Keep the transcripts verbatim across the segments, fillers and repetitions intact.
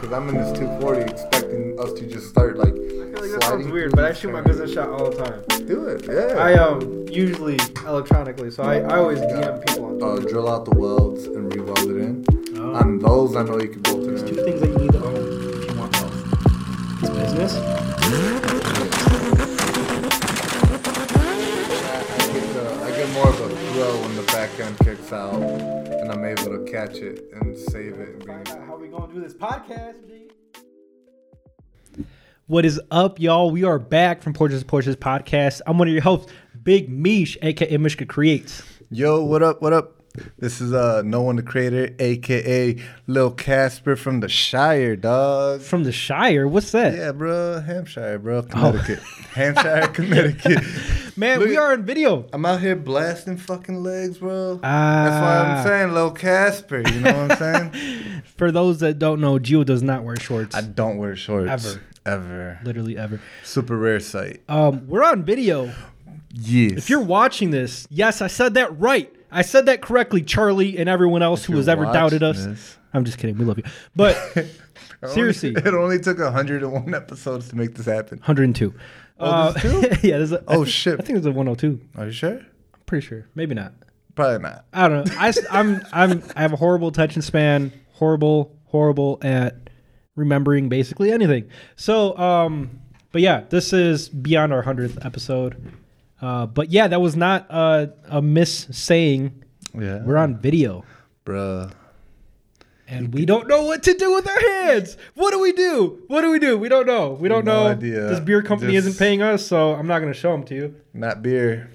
because I'm in this two forty expecting us to just start like. I feel like that sounds weird, but I shoot my business shot all the time. Do it, yeah. I um usually electronically, so I, I always D M people on Uh, drill out the welds and re-weld it in. Oh. On those, I know you can bolt it There's in. two things that you need to own if you want wealth. It's business. I, I, get the, I get more of a thrill when the back end kicks out and I'm able to catch it and save it. And bring it. How we gonna do this podcast, G? What is up, y'all? We are back from Porches Porches Podcast. I'm one of your hosts, Big Mish, aka Mishka Creates. Yo, what up? What up? This is uh No One the Creator, aka Lil Casper from the Shire, dog. From the Shire? What's that? Yeah, bro, Hampshire, bro, Connecticut, oh. Hampshire, Connecticut. Man, Look, we are in video. I'm out here blasting fucking legs, bro. Ah. That's why I'm saying Lil Casper. You know what I'm saying? For those that don't know, Gio does not wear shorts. I don't wear shorts Ever. Ever. Literally ever. Super rare sight. Um, we're on video. Yes. If you're watching this, yes, I said that right. I said that correctly, Charlie, and everyone else If who has ever doubted us. This. I'm just kidding. We love you. But seriously. Only, it only took one hundred one episodes to make this happen. one hundred two. Oh, uh, there's two? Yeah. There's a, Oh, I think, shit. I think there's a one oh two. Are you sure? I'm pretty sure. Maybe not. Probably not. I don't know. I, I'm, I'm, I have a horrible attention span. Horrible, horrible at remembering basically anything. So, um, but yeah, this is beyond our hundredth episode. Uh, but yeah, that was not uh, a miss saying. Yeah. We're on video. Bruh. And we don't know what to do with our hands. What do we do? What do we do? We don't know. We don't No know. idea. This beer company Just- isn't paying us, so I'm not going to show them to you. Not beer.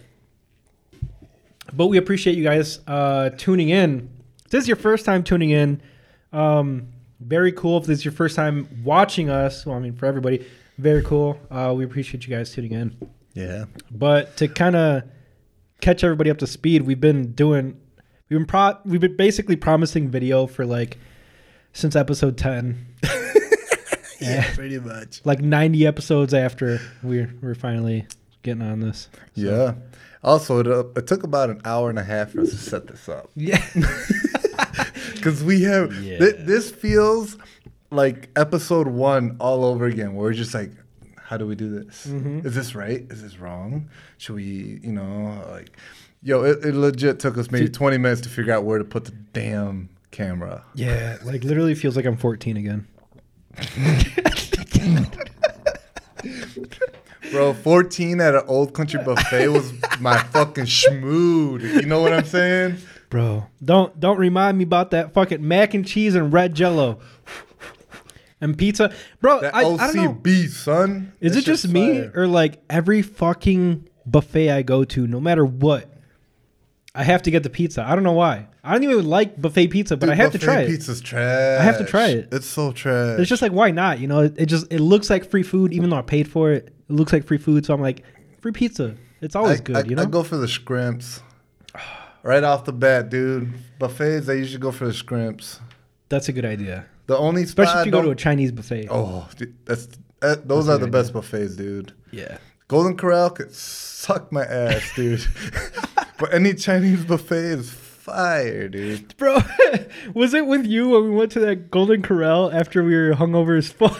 But we appreciate you guys uh, tuning in. If this is your first time tuning in, um, very cool. If this is your first time watching us, well, I mean, for everybody, very cool. Uh, we appreciate you guys tuning in. Yeah. But to kind of catch everybody up to speed, we've been doing, we've been pro, we've been basically promising video for like since episode ten. Yeah, pretty much. Like ninety episodes after we're we're finally getting on this. So. Yeah. Also, it, uh, it took about an hour and a half for us to set this up. Yeah. Because we have, Yeah. th- this feels like episode one all over again, where we're just like, how do we do this? Mm-hmm. Is this right? Is this wrong? Should we, you know, like, yo, it, it legit took us maybe twenty minutes to figure out where to put the damn camera. Yeah, like literally feels like I'm fourteen again. Bro, fourteen at an old country buffet was my fucking schmood. You know what I'm saying? Bro, don't don't remind me about that fucking mac and cheese and red jello and pizza. Bro, That I, O I don't know. C B, son. Is That it just shit's me fire. or like every fucking buffet I go to, no matter what, I have to get the pizza. I don't know why. I don't even like buffet pizza, but Dude, I have to buffet try it. Pizza's trash. I have to try it. It's so trash. It's just like, why not? You know, it, it just it looks like free food, even though I paid for it. It looks like free food, so I'm like, free pizza. It's always I, good, I, you know. I go for the scrimps. Right off the bat, dude. Buffets, I usually go for the scrimps. That's a good idea, The only spot especially if I you go to a don't- Chinese buffet. Oh, dude, that's that, those That's are a the good best idea. buffets, dude. Yeah. Golden Corral could suck my ass, dude. But any Chinese buffet is fire, dude. Bro, was it with you when we went to that Golden Corral after we were hungover as fuck?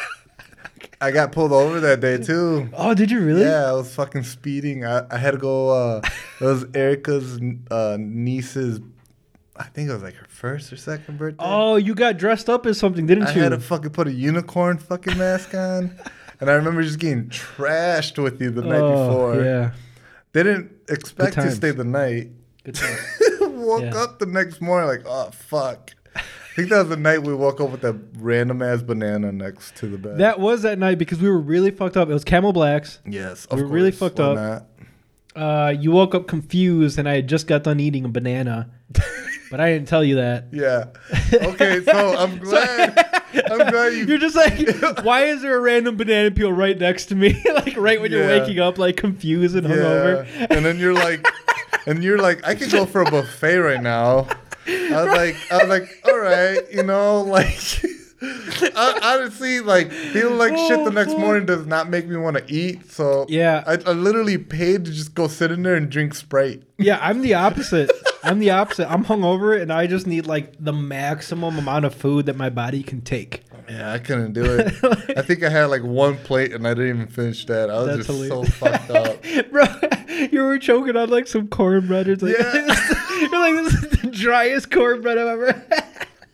I got pulled over that day too. Oh, did you really? Yeah, I was fucking speeding. I, I had to go. Uh, it was Erica's uh, niece's. I think it was like her first or second birthday. Oh, you got dressed up as something, didn't I you? had to fucking put a unicorn fucking mask on, and I remember just getting trashed with you the night Oh, before. Yeah. They didn't expect Good to times. stay the night. Good time. Woke Yeah. up the next morning like, oh fuck. I think that was the night we woke up with that random ass banana next to the bed. That was that night because we were really fucked up. It was Camel Blacks. yes, we of were really course. fucked Why up. not? Uh, you woke up confused, and I had just got done eating a banana, but I didn't tell you that. Yeah. Okay, so I'm glad. I'm glad you. You're just like, why is there a random banana peel right next to me? Like right when you're Yeah. waking up, like confused and hungover. Yeah. And then you're like, and you're like, I could go for a buffet right now. I was like, I was like, all right, you know, like, I, honestly, like, feeling like shit the next morning does not make me want to eat. So Yeah. I, I literally paid to just go sit in there and drink Sprite. Yeah, I'm the opposite. I'm the opposite. I'm hungover, and I just need like the maximum amount of food that my body can take. Yeah, I couldn't do it. I think I had like one plate and I didn't even finish that. I was That's just hilarious. so fucked up. Bro, you were choking on like some cornbread. It's like, Yeah. you're like, this is the driest cornbread I've ever had.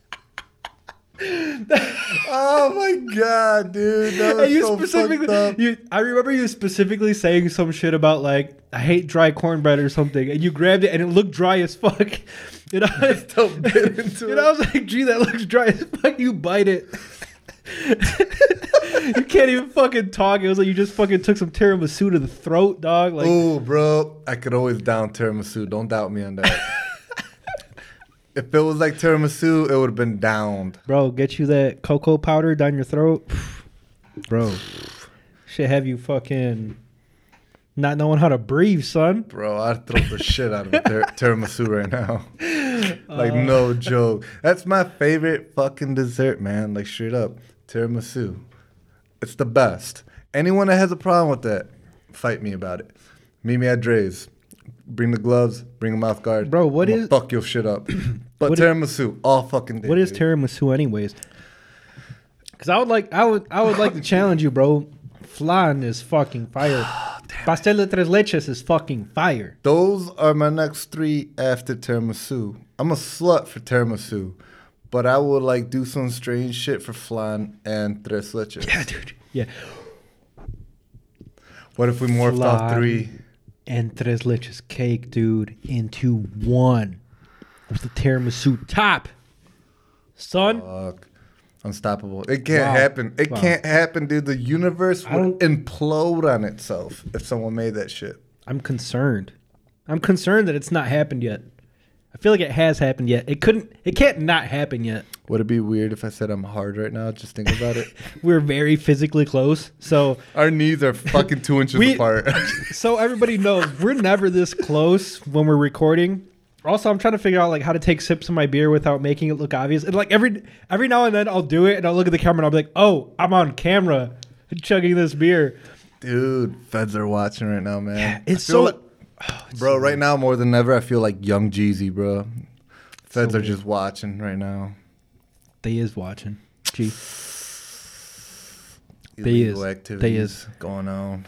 Oh my god, dude, that was And you so fucked specifically, up. you, I remember you specifically saying some shit about like, I hate dry cornbread or something, and you grabbed it and it looked dry as fuck. And I, Still bit into and it. I was like, gee, that looks dry as fuck. You bite it. You can't even fucking talk. It was like you just fucking took some tiramisu to the throat, dog. Like, Ooh, bro, I could always down tiramisu. Don't doubt me on that. If it was like tiramisu, it would have been downed. bro, get you that cocoa powder down your throat, bro. Should have you fucking not knowing how to breathe, son. Bro, I'd throw the shit out of a tir- tiramisu right now. Like, Uh. no joke. That's my favorite fucking dessert, man. Like, straight up. Tiramisu. It's the best. Anyone that has a problem with that, fight me about it. Meet me at Dre's. Bring the gloves, bring a mouth guard. Bro, what I'ma is- fuck your shit up. But What is- tiramisu, all fucking day. What is dude. tiramisu, anyways? Because I would like, I would, I would like to challenge you, bro. Flan is fucking fire. Pastel de tres leches is fucking fire. Those are my next three after tiramisu. I'm a slut for tiramisu, but I would like do some strange shit for flan and tres leches. Yeah, dude. Yeah. What if we morphed off Flan three? and tres leches cake, dude, into one with the tiramisu top, son. Fuck. Unstoppable. It can't Wow. happen. It Wow. can't happen, dude. The universe I would don't- implode on itself if someone made that shit. I'm concerned. I'm concerned that it's not happened yet. I feel like it has happened yet. It couldn't. It can't not happen yet. Would it be weird if I said I'm hard right now? Just think about it. We're very physically close, so Our knees are fucking two inches We- apart. so everybody knows we're never this close when we're recording. Also, I'm trying to figure out like how to take sips of my beer without making it look obvious. And like every every now and then I'll do it and I'll look at the camera and I'll be like, "Oh, I'm on camera chugging this beer." Dude, feds are watching right now, man. Yeah, it's I feel so- like- bro, right now more than ever, I feel like young Jeezy, bro. Feds So are just watching right now. They is watching. Gee. They Illegal is. activities They is. going on.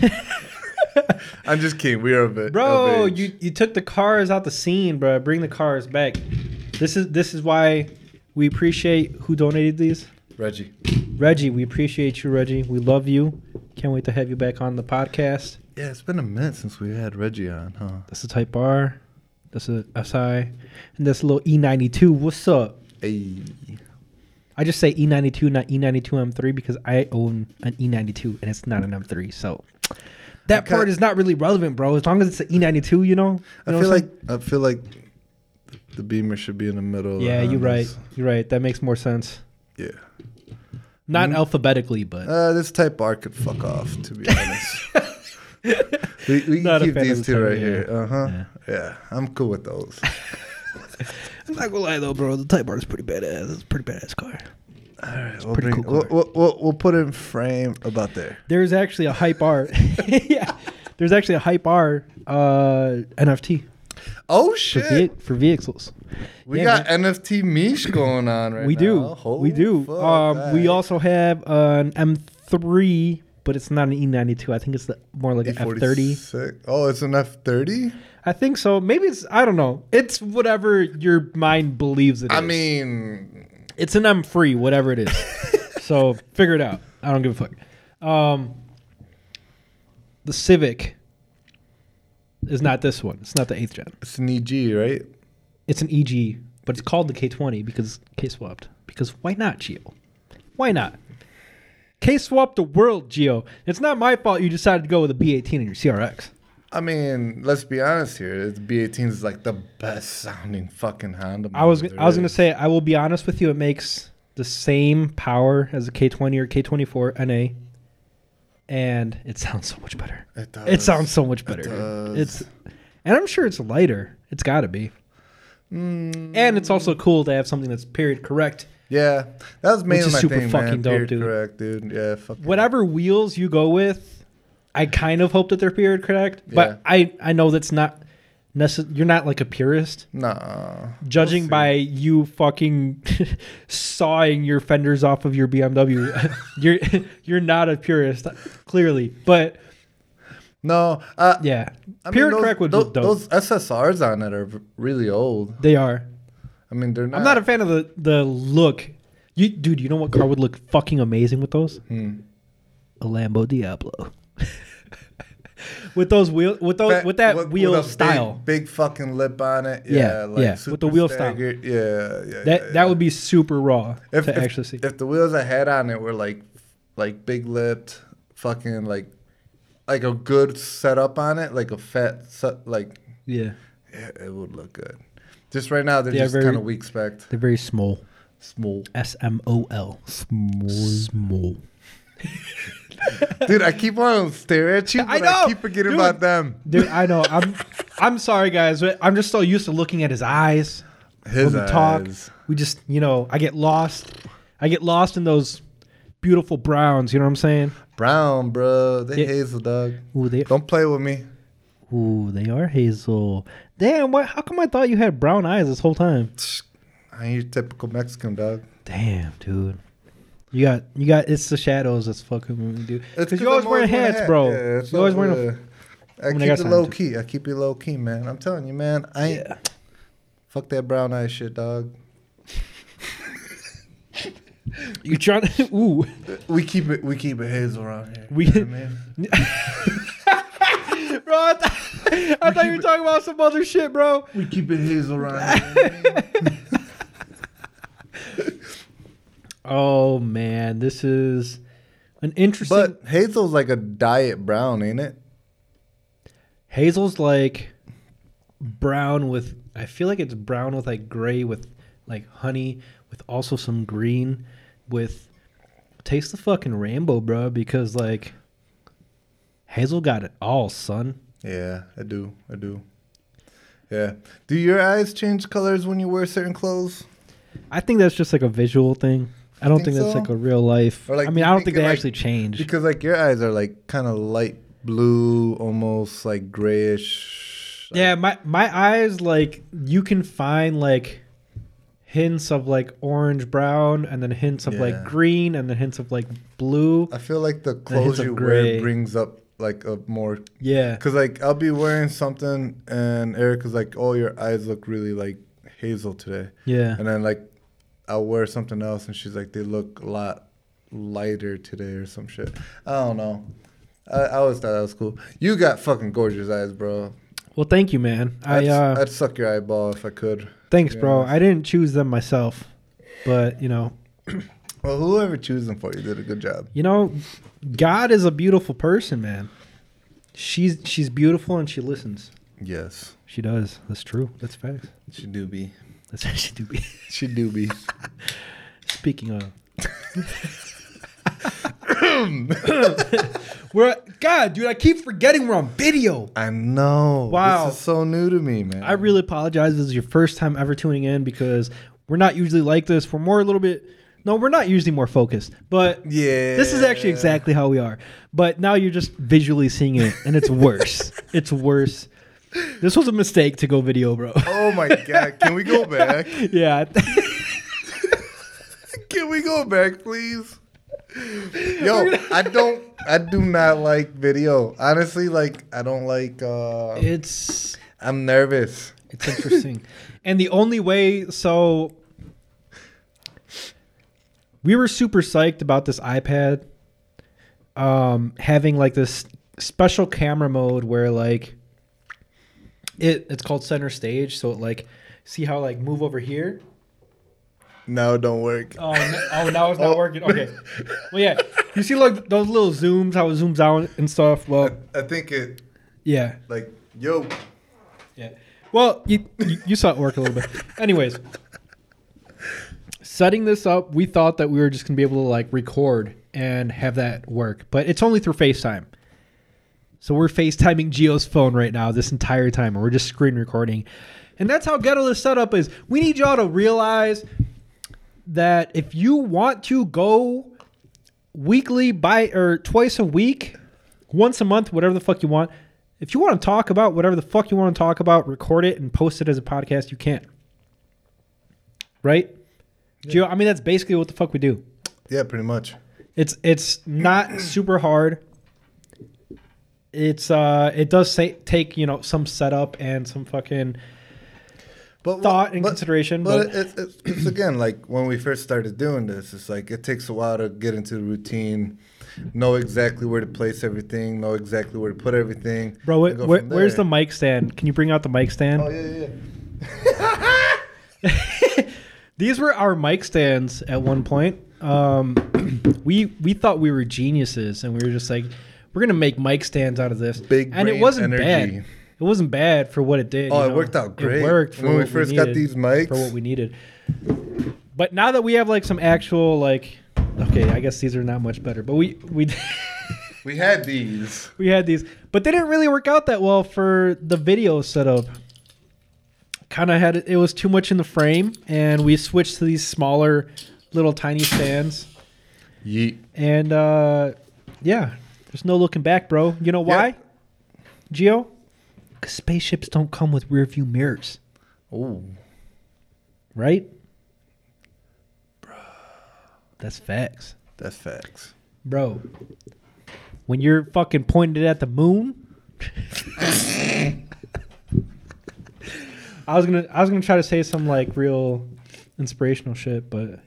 I'm just kidding. We are a bit, Bro, of age. you you took the cars out the scene, bro. Bring the cars back. This is this is why we appreciate who donated these. Reggie. Reggie, we appreciate you, Reggie. We love you. Can't wait to have you back on the podcast. Yeah, it's been a minute since we had Reggie on, huh? That's a Type R. That's a S I. And that's a little E ninety-two. What's up? Hey. I just say E ninety-two, not E ninety-two M three, because I own an E ninety-two and it's not an M three. So that Okay. part is not really relevant, bro. As long as it's an E ninety-two, you know? I You know feel what I'm like I feel like the Beamer should be in the middle. of the saying? Yeah, you're right. Hondas. You're right. That makes more sense. Yeah. Not Mhm. alphabetically, but Uh, this Type R could fuck off, to be honest. we we Not a can keep fan of these the two Type, right yeah. here. Uh huh. Yeah. Yeah, I'm cool with those. I'm not gonna lie though, bro. The Type R is pretty badass. It's a pretty badass car. All right, we'll, pretty bring, cool we'll, car. we'll, we'll, we'll put it in frame about there. There's actually a Hype R. Yeah, there's actually a Hype R uh, N F T Oh for, shit! ve- for vehicles. we Yeah, got man. N F T Mish going on right we now. do. Oh, we do. fuck, Um, we alright. also have an M three, but it's not an E ninety-two. I think it's the, more like an F thirty. E forty-six. Oh, it's an F thirty? I think so. Maybe it's. I don't know. It's whatever your mind believes it is. I mean, it's an M three, whatever it is. So figure it out. I don't give a fuck. Um, the Civic is not this one. It's not the eighth gen. it's an E G, right? It's an E G, but it's called the K twenty because K swapped. Because why not, Gio? Why not? K swapped the world, Gio. It's not my fault you decided to go with a B eighteen in your C R X. I mean, let's be honest here. The B eighteen is like the best sounding fucking Honda. I was model I was there gonna is. say I will be honest with you. It makes the same power as a K twenty or K twenty-four N A, and it sounds so much better. It does. It sounds so much It better. dude. does. It's, and I'm sure it's lighter. It's got to be. Mm, And it's also cool to have something that's period correct. yeah, that was mainly is my super thing, fucking man. dope, Period dude. correct, dude. Yeah, fuck yeah. Whatever wheels you go with, I kind of hope that they're period correct, but Yeah. I I know that's not necess- you're not like a purist. Nah. Judging We'll see. by you fucking sawing your fenders off of your B M W, you're you're not a purist, clearly. But No. Uh, yeah, I mean, Pure those, Crack would those, look dope. those S S Rs on it are v- really old. They are. I mean, they're not. I'm not a fan of the the look. You, dude, you know what car would look fucking amazing with those? Hmm. A Lambo Diablo. with those wheel, with those, Fat- with that with- wheel with a style. Big, big fucking lip on it. Yeah, Yeah, like yeah, with super the wheel style. staggered. Yeah, yeah. That yeah, that yeah. would be super raw if, to if, actually see. If the wheels I had on it were like, like big lipped, fucking like, like a good setup on it, like a fat, se- like, Yeah, yeah, it would look good. Just right now, they're They are just very- kind of weak spec. they're very small. Small. S M O L. Small. Small. Dude, I keep on staring at you, but I I, know, keep forgetting dude. about them. Dude, I know. I'm I'm sorry, guys. But I'm just so used to looking at his eyes His when we talk. eyes. We just, you know, I get lost. I get lost in those beautiful browns. You know what I'm saying? Brown, bro. They Yeah. hazel, dog. Ooh, they. Don't play with me. Ooh, they are hazel. Damn, what? How come I thought you had brown eyes this whole time? I ain't your typical Mexican, dog. Damn, dude. You got, you got. It's the shadows that's fucking with me, dude. It's Because you always I'm wearing wearing a hats, hat. bro. Yeah, it's you always all wearing. good. I when I keep got it time low to. key. I keep it low key, man. I'm telling you, man. I A, ain't yeah. fuck that brown eye shit, dog. You trying to? Ooh. We keep it. We keep it hazel around here. We- You know what I mean? Bro, I, th- I thought you were talking about some other shit, bro. We keep it hazel around here. You know what I mean? Oh man, this is an interesting. But hazel's like a diet brown, ain't it? Hazel's like brown with. I feel like it's brown with like gray with like honey with also some green with. Taste the fucking rainbow, bro, because like Hazel got it all, son. Yeah, I do. I do. Yeah. Do your eyes change colors when you wear certain clothes? I think that's just like a visual thing. I don't think think, that's so? like a real life. Or, like, I mean, you I don't think think it, they like- actually change. Because like your eyes are like kind of light blue, almost like grayish. Like, Yeah, my my eyes like you can find like hints of like orange brown and then hints of Yeah. like green and then hints of like blue. I feel like the hints clothes of you gray. wear brings up like a more. Yeah. Cause like I'll be wearing something and Eric is like, "Oh, your eyes look really like hazel today," Yeah. and then like I'll wear something else and she's like, "They look a lot lighter today" or some shit. I don't know. I, I always thought that was cool. You got fucking gorgeous eyes, bro. Well, thank you, man. I I'd, uh I'd suck your eyeball if I could. thanks, to be bro. honest. I didn't choose them myself. But, you know, Well, whoever chose them for you did a good job. you know, God is a beautiful person, man. She's she's beautiful and she listens. Yes, She does. That's true. That's facts. she do be. That's how she do be. She do be. Speaking of, we're God, dude. I keep forgetting we're on video. I know. Wow. This is so new to me, man. I really apologize. This is your first time ever tuning in because we're not usually like this. We're more a little bit. No, we're not usually more focused, but Yeah. this is actually exactly how we are. But now you're just visually seeing it, and it's worse. It's worse. This was a mistake to go video, bro. Oh my god! Can we go back? Yeah. Can we go back, please? Yo, I don't. I do not like video. Honestly, like I don't like. uh It's I'm nervous. it's interesting. And the only way, so we were super psyched about this iPad um having like this special camera mode where like it it's called center stage, so it like see how like move over here. No, it don't work. Oh, no, oh, now it's not Oh. working. Okay. Well, yeah. You see like those little zooms, how it zooms out and stuff. Well, I think it yeah. like yo. Yeah. Well, you, you you saw it work a little bit. Anyways, setting this up, we thought that we were just gonna be able to like record and have that work, but it's only through FaceTime. So we're FaceTiming Gio's phone right now this entire time, and we're just screen recording. And that's how ghetto this setup is. We need y'all to realize that if you want to go weekly by or twice a week, once a month, whatever the fuck you want, if you want to talk about whatever the fuck you want to talk about, record it and post it as a podcast, you can. Right? Yeah. Gio, I mean, that's basically what the fuck we do. Yeah, pretty much. It's it's not super hard. It's uh, it does say, take you know some setup and some fucking But thought and but, consideration. But, But, it's, it's, it's again like when we first started doing this, it's like it takes a while to get into the routine, know exactly where to place everything, know exactly where to put everything. bro, and wh- go where, from where's the there. mic stand? Can you bring out the mic stand? Oh yeah, yeah. These were our mic stands at one point. Um, we we thought we were geniuses, and we were just like, we're gonna make mic stands out of this. Big and it brain wasn't energy. bad. It wasn't bad for what it did. Oh, you it know? worked out great. It worked for when we what first got needed, these mics. for what we needed. But now that we have like some actual like, okay, I guess these are not much better. But we we we had these. we had these, but they didn't really work out that well for the video setup. Kind of had it, it was too much in the frame, and we switched to these smaller, little tiny stands. Yeet. And uh, yeah, there's no looking back, bro. You know why, Gio? Because spaceships don't come with rear view mirrors, Oh, right? That's facts, that's facts. bro. When you're fucking pointed at the moon. I was gonna, I was gonna try to say some like real inspirational shit, but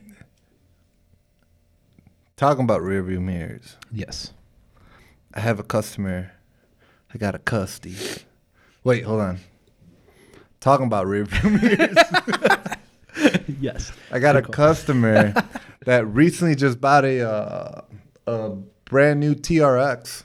Talking about rear view mirrors. yes. I have a customer. I got a custy. Wait, hold on. Talking about rear view mirrors. Yes. I got a Good call. customer that recently just bought a uh, a brand new T R X.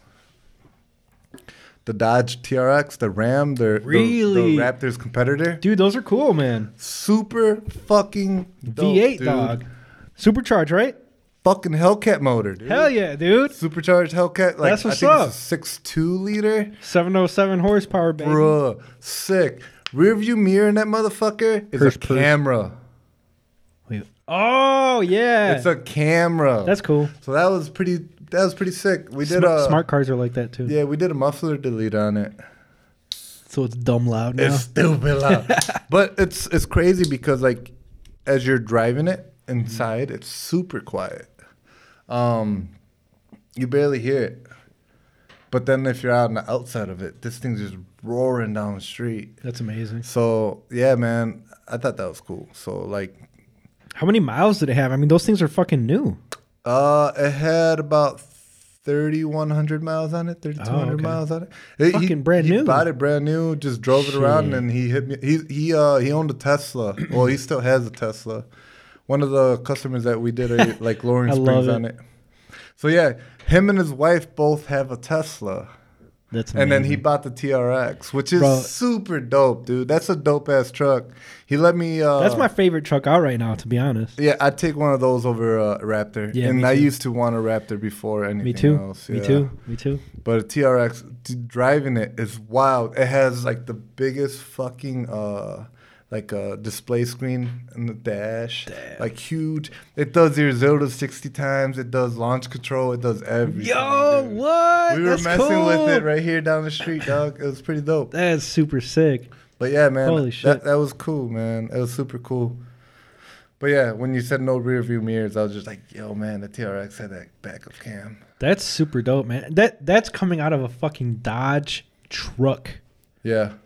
The Dodge T R X, the Ram, the, Really? the, the Raptors competitor. Dude, those are cool, man. Super fucking dope, V eight, dude. dog. Supercharged, right? Fucking Hellcat motor, dude. Hell yeah, dude. Supercharged Hellcat. Like, That's what's I think up. it's a six two liter. seven oh seven horsepower, baby. Bruh, sick. Rear view mirror in that motherfucker is Purse, a purse. camera. Wait. Oh, yeah. It's a camera. That's cool. So that was pretty. That was pretty sick. We did Smart, a smart cars are like that, too. Yeah, we did a muffler delete on it. So it's dumb loud now. It's stupid loud, but it's it's crazy because like as you're driving it inside, it's super quiet. Um, you barely hear it. But then if you're out on the outside of it, this thing's just roaring down the street. That's amazing. So yeah, man, I thought that was cool. So like, How many miles did it have? I mean, those things are fucking new. uh, it had about thirty-one hundred miles on it, thirty-two hundred Oh, okay. miles on it. It- Fucking he, brand he new. bought it brand new, just drove it around, Shit. and he hit me. He he uh he owned a Tesla. Well, he still has a Tesla. One of the customers that we did a like Loring I Springs love on it. So yeah, him and his wife both have a Tesla. That's amazing. And then he bought the T R X, which is Bro. super dope, dude. That's a dope ass truck. He let me. Uh, That's my favorite truck out right now, to be honest. Yeah, I'd take one of those over a Raptor. Yeah, and me I too. used to want a Raptor before anything Me too. else. Me yeah. too. Me too. But a T R X, d- driving it is wild. It has like the biggest fucking uh, like a display screen in the dash, Damn. like huge. It does your zero to sixty times. It does launch control. It does everything. Yo, dude. what? We were That's messing cool. with it right here down the street, dog. It was pretty dope. That's super sick. But yeah, man, Holy that, shit. that was cool, man. It was super cool. But yeah, when you said no rear view mirrors, I was just like, yo, man, the T R X had that backup cam. That's super dope, man. That that's coming out of a fucking Dodge truck. Yeah.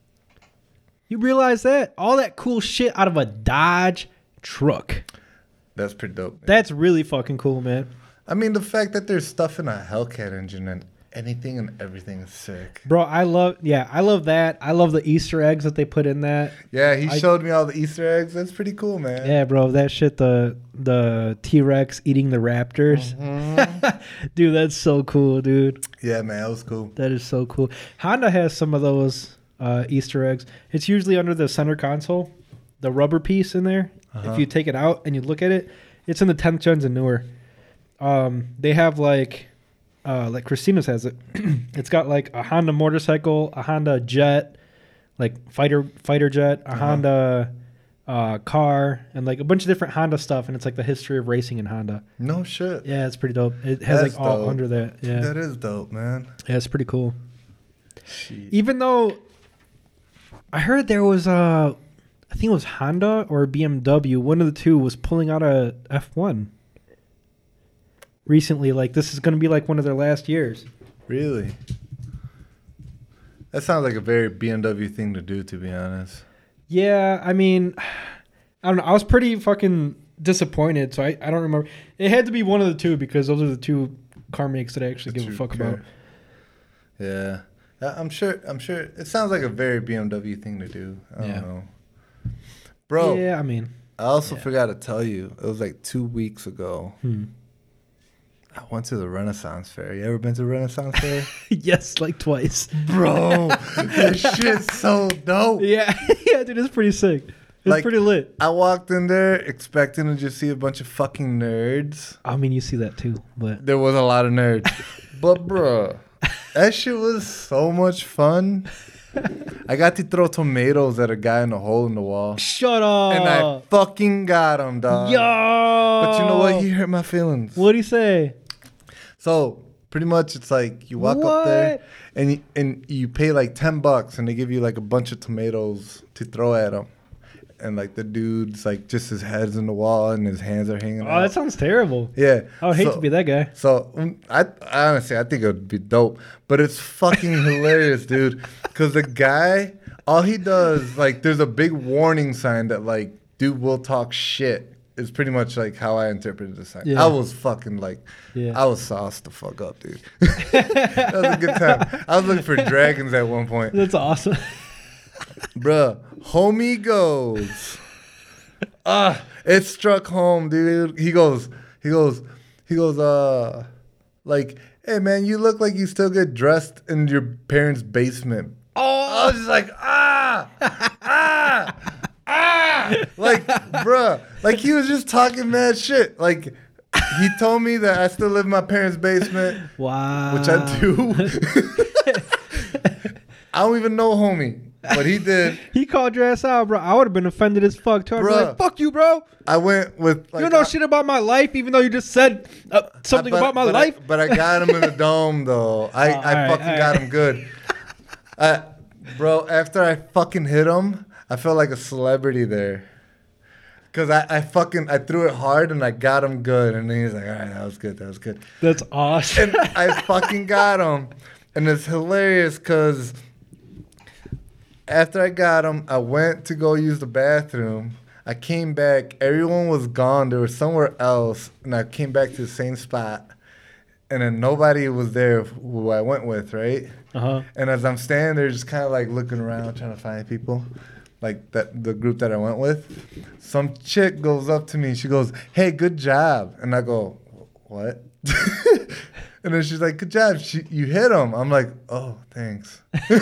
You realize that? All that cool shit out of a Dodge truck. That's pretty dope. man. That's really fucking cool, man. I mean, the fact that there's stuff in a Hellcat engine and anything and everything is sick. Bro, I love yeah, I love that. I love the Easter eggs that they put in that. Yeah, he I- showed me all the Easter eggs. That's pretty cool, man. Yeah, bro, that shit the the T-Rex eating the raptors. Mhm. Dude, that's so cool, dude. Yeah, man, that was cool. That is so cool. Honda has some of those uh, Easter eggs. It's usually under the center console, the rubber piece in there. Uh-huh. If you take it out and you look at it, it's in the tenth gens and newer. Um, they have like, uh, like Christina's has it. It's got like a Honda motorcycle, a Honda jet, like fighter fighter jet, a Uh-huh. Honda uh, car, and like a bunch of different Honda stuff. And it's like the history of racing in Honda. No shit. Yeah, it's pretty dope. It has That's like all dope. under that. Yeah, That is dope, man. yeah, it's pretty cool. Shit. Even though I heard there was uh I think it was Honda or B M W, one of the two was pulling out a F one recently. Like this is going to be like one of their last years. Really? That sounds like a very B M W thing to do, to be honest. Yeah, I mean, I don't know. I was pretty fucking disappointed, so I, I don't remember. It had to be one of the two because those are the two car makes that I actually That give a you fuck care. about. Yeah. Uh, I'm sure. I'm sure. It sounds like a very B M W thing to do. I don't Yeah. know. Bro, Yeah, I mean, I also yeah. forgot to tell you. It was like two weeks ago. hmm. I went to the Renaissance Fair. You ever been to the Renaissance Fair? yes, like twice. Bro, this shit's so dope. Yeah, yeah, dude, it's pretty sick. It's Like- pretty lit. I walked in there expecting to just see a bunch of fucking nerds. I mean, you see that too, but There was a lot of nerds. But, bro, that shit was so much fun. I got to throw tomatoes at a guy in a hole in the wall. shut up. And I fucking got him, dog. Yo. But you know what? He hurt my feelings. What'd he say? So pretty much, it's like you walk up there What? and you, and you pay like ten bucks, and they give you like a bunch of tomatoes to throw at him. And like the dude's like just his head's in the wall and his hands are hanging Oh, out. that sounds terrible. Yeah, I would hate so, to be that guy. So um, I, I honestly I think it would be dope, but it's fucking hilarious, dude. Because the guy, all he does, like, there's a big warning sign that like, dude will talk shit. Is pretty much like how I interpreted the sign. Yeah. I was fucking like, Yeah. I was sauced the fuck up, dude. That was a good time. I was looking for dragons at one point. That's awesome. Bruh, homie goes. Ah, it struck home, dude. He goes, he goes, he goes, uh, like, hey man, you look like you still get dressed in your parents' basement. Oh, I was just like, ah, ah, ah. Like, bruh, like he was just talking mad shit. Like, he told me that I still live in my parents' basement, Wow. which I do. I don't even know homie. But he did. He called your ass out, bro. I would have been offended as fuck too. I'd be Bruh. like, fuck you, bro. I went with like you don't know I, shit about my life, even though you just said uh, something but- about my but life. I, but I got him in the dome though. I, Oh, I alright, fucking alright. got him good. I, bro, after I fucking hit him, I felt like a celebrity there. Cause I, I fucking I threw it hard and I got him good, and then he's like, all right, that was good, that was good. That's awesome. And I fucking got him, and it's hilarious because after I got him, I went to go use the bathroom. I came back. Everyone was gone. They were somewhere else. And I came back to the same spot. And then nobody was there who I went with, right? Uh-huh. And as I'm standing there, just kind of like looking around, trying to find people, like that the group that I went with, some chick goes up to me. She goes, hey, good job. And I go, what? And then she's like, good job. She, you hit him. I'm like, oh, thanks.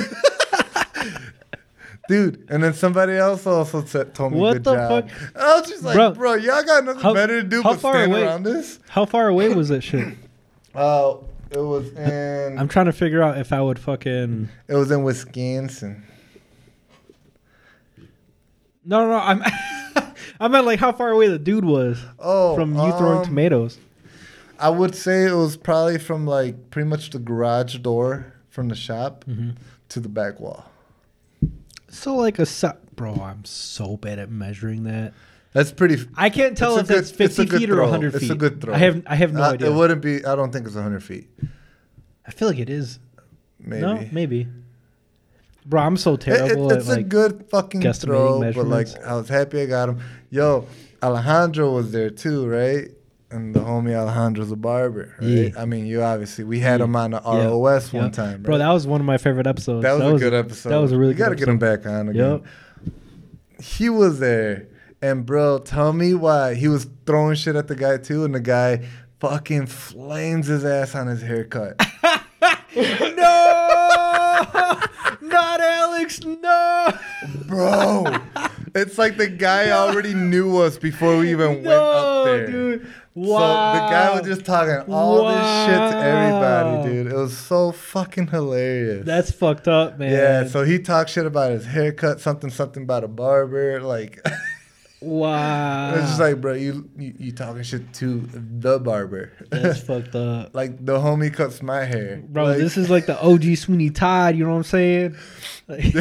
Dude, and then somebody else also said, told me What good the job. fuck? I was just like, Bro, bro, y'all got nothing how- better to do how but far stand away- around this? How far away was that shit? Uh, it was in I'm trying to figure out if I would fucking. it was in Wisconsin. No, no, no. I'm. I meant like how far away the dude was Oh, from you throwing um, tomatoes. I would say it was probably from like pretty much the garage door from the shop Mm-hmm. to the back wall. So like a su- bro, I'm so bad at measuring that. That's pretty. I can't tell it's if a it's good- it's a fifty good feet or throw. one hundred feet. It's a good throw. I have I have no Uh, idea. It wouldn't be. I don't think it's one hundred feet. I feel like it is. Maybe. No, maybe. Bro, I'm so It- it- terrible it's at a like. good fucking guesstimating throw, but like measurements. I was happy I got him. Yo, Alejandro was there too, right? And the homie Alejandro's a barber, right? Yeah. I mean, you obviously we had Yeah. him on the Yeah. R O S one Yeah. time, right? Bro, that was one of my favorite episodes. That was a good episode. That was a really You got to good get him back on again. Yep. He was there, and bro, tell me why he was throwing shit at the guy too, and the guy fucking flames his ass on his haircut. No! Not Alex, no! Bro, it's like the guy already knew us before we even went up there. dude. So Wow. the guy was just talking all this shit to Wow. everybody, dude. It was so fucking hilarious. That's fucked up, man. yeah, so he talked shit about his haircut, something, something about a barber. Like, Wow. It's just like, bro, you, you you talking shit to the barber. That's fucked up. Like the homie cuts my hair. Bro, like, this is like the O G Sweeney Todd, you know what I'm saying? Like,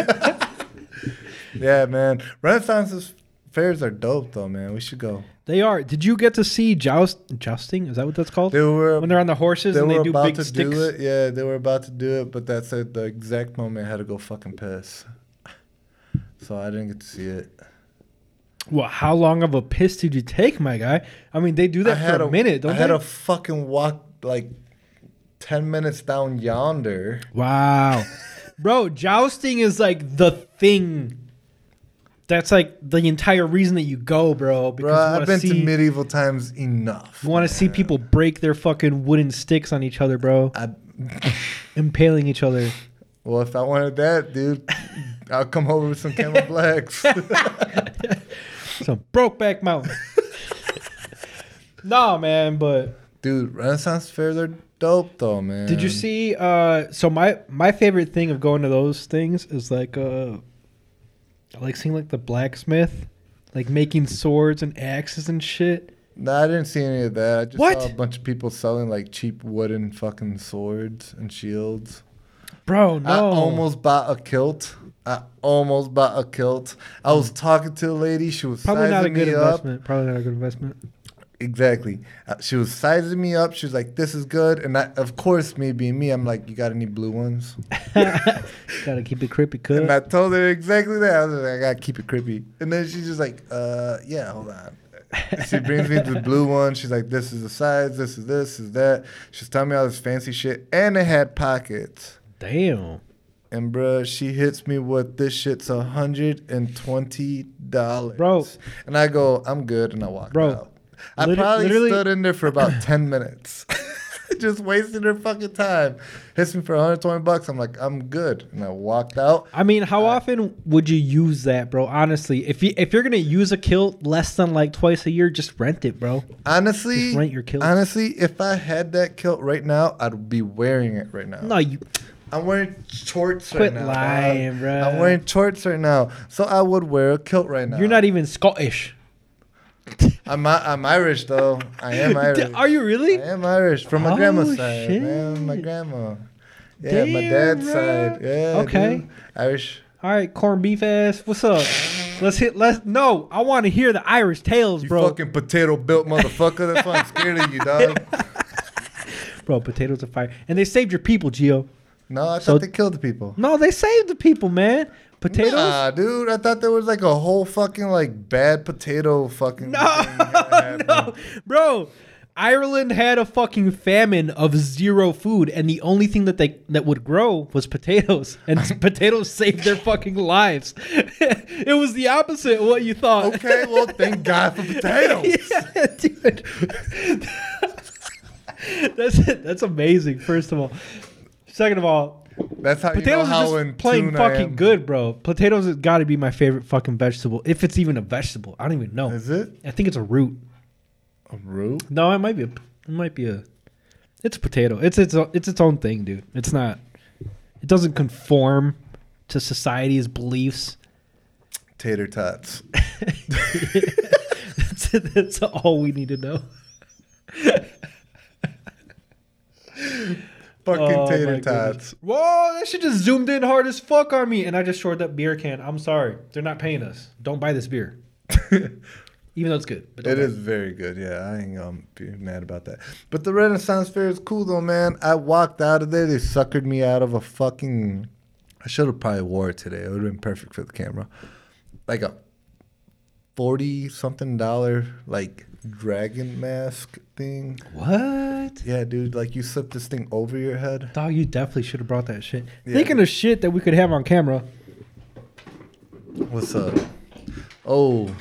yeah, man. Renaissance fairs are dope, though, man. We should go. they are. Did you get to see joust jousting? Is that what that's called? They were When they're on the horses they and were they do about big to sticks. do it. Yeah, they were about to do it, but that's at the exact moment I had to go fucking piss. So I didn't get to see it. Well, how long of a piss did you take, my guy? I mean, they do that I had for a, minute, don't I had they? to fucking walk like ten minutes down yonder. Wow. Bro, jousting is like the thing. That's like the entire reason that you go, bro. Because Bro, you I've wanna been see, to medieval times enough. You want to see man. people break their fucking wooden sticks on each other, bro. I, Impaling each other. well, if I wanted that, dude, I'll come over with some Camel Blacks. Some Brokeback Mountain. Nah, man, but Dude, Renaissance fairs are dope, though, man. did you see? Uh, so my my favorite thing of going to those things is like uh, I like seeing like the blacksmith, like making swords and axes and shit. No, I didn't see any of that. I just What? saw a bunch of people selling like cheap wooden fucking swords and shields. Bro, no. I almost bought a kilt. I almost bought a kilt. I was talking to a lady. She was Probably sizing not a good me up. investment. Probably not a good investment. Exactly. Uh, she was sizing me up. She was like, "This is good." And I, of course, me being me, I'm like, "You got any blue ones?" Gotta keep it creepy, cuz. And I told her exactly that. I was like, "I gotta keep it creepy." And then she's just like, "Uh, yeah, hold on." She brings me the blue one. She's like, "This is the size. This is this. Is that?" She's telling me all this fancy shit, and it had pockets. Damn. And bruh, she hits me with this shit's a hundred and twenty dollars, Bro. And I go, "I'm good," and I walk Bro. out. I Lit- probably literally- stood in there for about ten minutes, just wasting her fucking time. Hits me for one hundred twenty bucks. I'm like, "I'm good," and I walked out. I mean, how Uh, often would you use that, bro? Honestly, if you if you're gonna use a kilt less than like twice a year, just rent it, bro. Honestly, Just rent your kilt. honestly, if I had that kilt right now, I'd be wearing it right now. No, you I'm wearing shorts Quit right now. lying, dog. bruh. I'm wearing shorts right now, so I would wear a kilt right now. you're not even Scottish. I'm I'm Irish though. I am Irish. Are you really? I am Irish from my Oh, grandma's side, shit. man. My grandma. Yeah, my Damn, dad's bro. side. Yeah. Okay. dude. Irish. All right, corned beef ass. What's up? Let's hit. Let's no. I want to hear the Irish tales, You bro. fucking potato built motherfucker. That's why I'm scared of you, dog. Bro, potatoes are fire, and they saved your people, Gio. No, I So- thought they killed the people. No, they saved the people, man. Potatoes. Nah, dude. I thought there was like a whole fucking like bad potato fucking. No, thing that happened. no, bro. Ireland had a fucking famine of zero food, and the only thing that they that would grow was potatoes, and potatoes saved their fucking lives. It was the opposite of what you thought. Okay, well, thank God for potatoes. Yeah, dude. That's that's amazing. First of all, second of all, That's how potatoes you know how are in just plain tune I fucking am. good, bro. Potatoes has got to be my favorite fucking vegetable, if it's even a vegetable. I don't even know. Is it I think it's a root. a root? No, it might be a. It might be a. It's a potato. It's its it's its own thing, dude. It's not. It doesn't conform to society's beliefs. Tater tots. that's, that's all we need to know. Fucking Oh, my tater goodness. tots. Whoa, that shit just zoomed in hard as fuck on me, and I just shorted that beer can. I'm sorry, they're not paying us. Don't buy this beer, even though it's good. But don't It buy is very good. Yeah, I ain't gonna be mad about that. But the Renaissance Fair is cool though, man. I walked out of there. They suckered me out of a fucking. I should have probably wore it today. It would have been perfect for the camera. Like a forty something dollar like dragon mask thing. What? Yeah, dude. Like you slip this thing over your head. Dog, you definitely should have brought that shit. Yeah. Thinking of shit that we could have on camera. What's up? Oh,